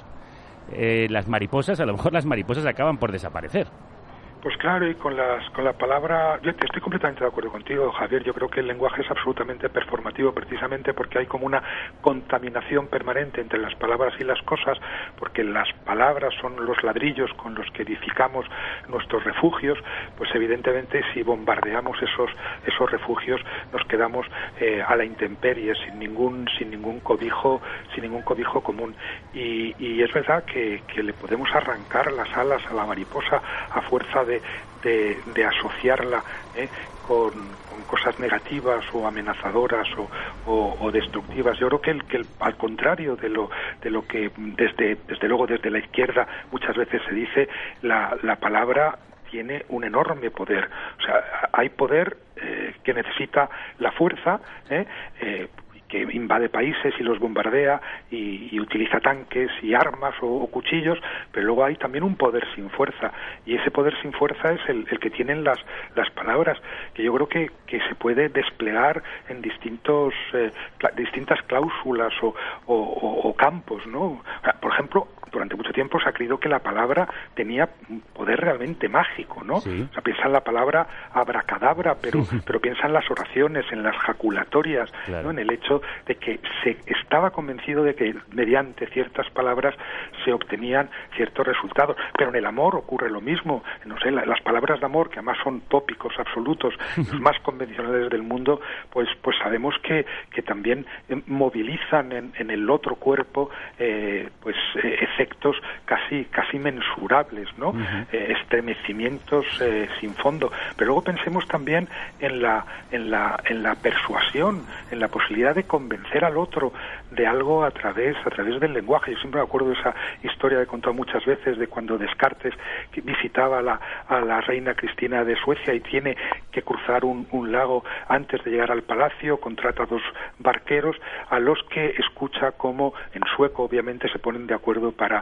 B: eh, las mariposas, a lo mejor las mariposas acaban por desaparecer.
X: Pues claro, y con las con la palabra, yo estoy completamente de acuerdo contigo, Javier. Yo creo que el lenguaje es absolutamente performativo, precisamente porque hay como una contaminación permanente entre las palabras y las cosas, porque las palabras son los ladrillos con los que edificamos nuestros refugios. Pues evidentemente, si bombardeamos esos esos refugios, nos quedamos eh, a la intemperie, sin ningún sin ningún cobijo sin ningún cobijo común. Y, y es verdad que, que le podemos arrancar las alas a la mariposa a fuerza de De, de asociarla ¿eh? con, con cosas negativas o amenazadoras o, o, o destructivas. Yo creo que, el, que el, al contrario de lo de lo que desde desde luego desde la izquierda muchas veces se dice, la, la palabra tiene un enorme poder. O sea, hay poder eh, que necesita la fuerza, ¿eh? Eh, que invade países y los bombardea y, y utiliza tanques y armas o, o cuchillos, pero luego hay también un poder sin fuerza, y ese poder sin fuerza es el, el que tienen las las palabras, que yo creo que, que se puede desplegar en distintos eh, cla- distintas cláusulas o, o, o, o campos, ¿no? Por ejemplo, durante mucho tiempo se ha creído que la palabra tenía un poder realmente mágico, ¿no? Sí. O sea, piensa en la palabra abracadabra, pero pero piensa en las oraciones, en las jaculatorias, claro, ¿no? En el hecho de que se estaba convencido de que mediante ciertas palabras se obtenían ciertos resultados. Pero en el amor ocurre lo mismo. No sé, la, las palabras de amor, que además son tópicos absolutos, los más convencionales del mundo, pues pues sabemos que, que también movilizan en, en el otro cuerpo eh, pues eh, efectos casi casi mensurables, ¿no? Uh-huh. Eh, estremecimientos eh, sin fondo. Pero luego pensemos también en la en la en la persuasión, en la posibilidad de convencer al otro de algo a través a través del lenguaje. Yo siempre me acuerdo de esa historia que he contado muchas veces de cuando Descartes visitaba a la, a la reina Cristina de Suecia y tiene que cruzar un, un lago antes de llegar al palacio, contrata dos barqueros a los que escucha como en sueco obviamente se ponen de acuerdo para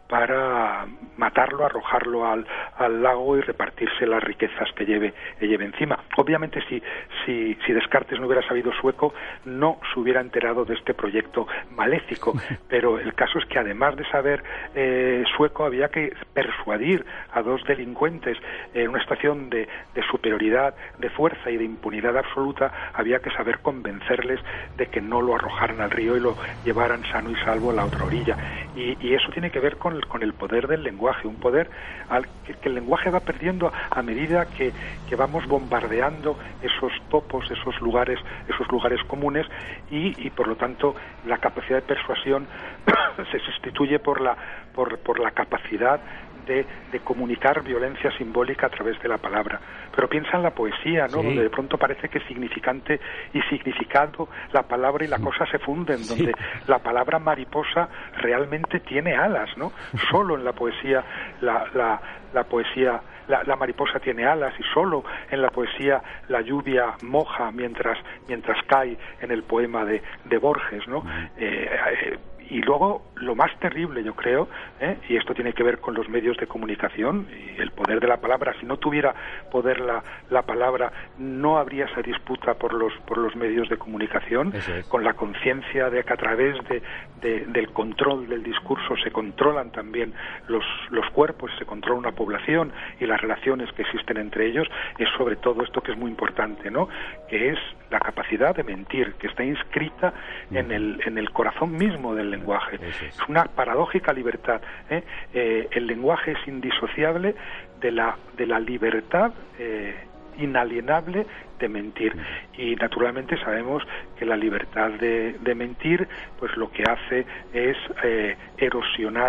X: para matarlo, arrojarlo al, al lago y repartirse las riquezas que lleve, que lleve encima. Obviamente si, si, si Descartes no hubiera sabido sueco, no se hubiera enterado de este proyecto maléfico, pero el caso es que además de saber eh, sueco había que persuadir a dos delincuentes en una situación de, de superioridad, de fuerza y de impunidad absoluta, había que saber convencerles de que no lo arrojaran al río y lo llevaran sano y salvo a la otra orilla. Y, y eso tiene que ver con el, con el poder del lenguaje, un poder al que, que el lenguaje va perdiendo a medida que, que vamos bombardeando esos topos, esos lugares, esos lugares comunes y, y por lo tanto la capacidad de persuasión se sustituye por la por, por la capacidad de, de comunicar violencia simbólica a través de la palabra. Pero piensa en la poesía, ¿no? Sí. Donde de pronto parece que significante y significado, la palabra y la cosa se funden, sí, donde la palabra mariposa realmente tiene alas, ¿no? Solo en la poesía la, la, la poesía La, la mariposa tiene alas, y solo en la poesía la lluvia moja mientras mientras cae en el poema de, de Borges, ¿no? Eh, eh, y luego lo más terrible, yo creo, ¿eh? Y esto tiene que ver con los medios de comunicación y el poder de la palabra. Si no tuviera poder la, la palabra, no habría esa disputa por los por los medios de comunicación, es. Con la conciencia de que a través de, de, del control del discurso se controlan también los, los cuerpos, se controla una población y las relaciones que existen entre ellos. Es sobre todo esto que es muy importante, ¿no? Que es la capacidad de mentir, que está inscrita mm. en el en el corazón mismo del lenguaje. Es, es una paradójica libertad, ¿eh? Eh, el lenguaje es indisociable de la de la libertad eh, inalienable de mentir, y naturalmente sabemos que la libertad de, de mentir pues lo que hace es eh, erosionar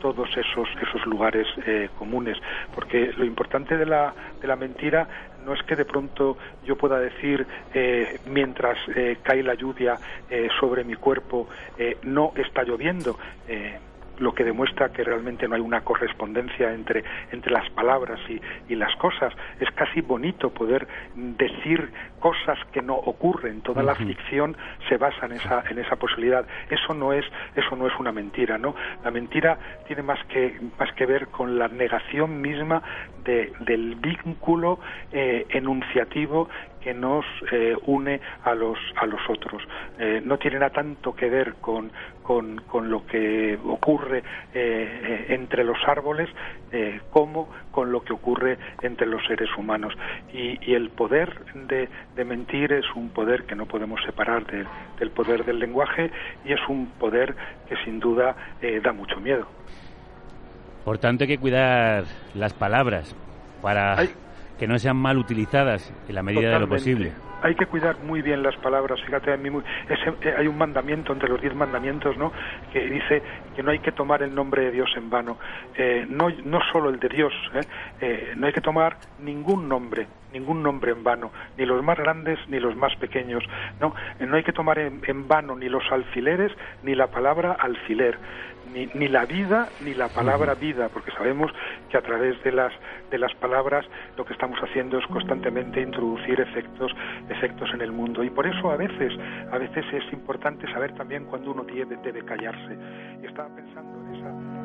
X: todos esos esos lugares eh, comunes, porque lo importante de la de la mentira no es que de pronto yo pueda decir eh, mientras eh, cae la lluvia eh, sobre mi cuerpo eh, no está lloviendo, eh, lo que demuestra que realmente no hay una correspondencia entre entre las palabras y, y las cosas. Es casi bonito poder decir cosas que no ocurren. Toda la ficción se basa en esa en esa posibilidad. Eso no es eso no es una mentira, ¿no? La mentira tiene más que más que ver con la negación misma de, del vínculo eh, enunciativo que nos eh, une a los a los otros. Eh, no tiene nada tanto que ver con con, con lo que ocurre eh, eh, entre los árboles eh, como con lo que ocurre entre los seres humanos. Y, y el poder de, de mentir es un poder que no podemos separar de, del poder del lenguaje, y es un poder que sin duda eh, da mucho miedo.
B: Por tanto, hay que cuidar las palabras para Ay. que no sean mal utilizadas en la medida Totalmente. de lo posible.
X: Hay que cuidar muy bien las palabras. Fíjate, a mí muy, ese, eh, hay un mandamiento entre los diez mandamientos, ¿no?, que dice que no hay que tomar el nombre de Dios en vano. Eh, no, no solo el de Dios, ¿eh? Eh, no hay que tomar ningún nombre, ningún nombre en vano, ni los más grandes ni los más pequeños. No, eh, no hay que tomar en, en vano ni los alfileres ni la palabra alfiler. Ni, ni la vida ni la palabra vida, porque sabemos que a través de las de las palabras lo que estamos haciendo es constantemente introducir efectos efectos en el mundo, y por eso a veces a veces es importante saber también cuándo uno debe, debe callarse. Y estaba pensando en esa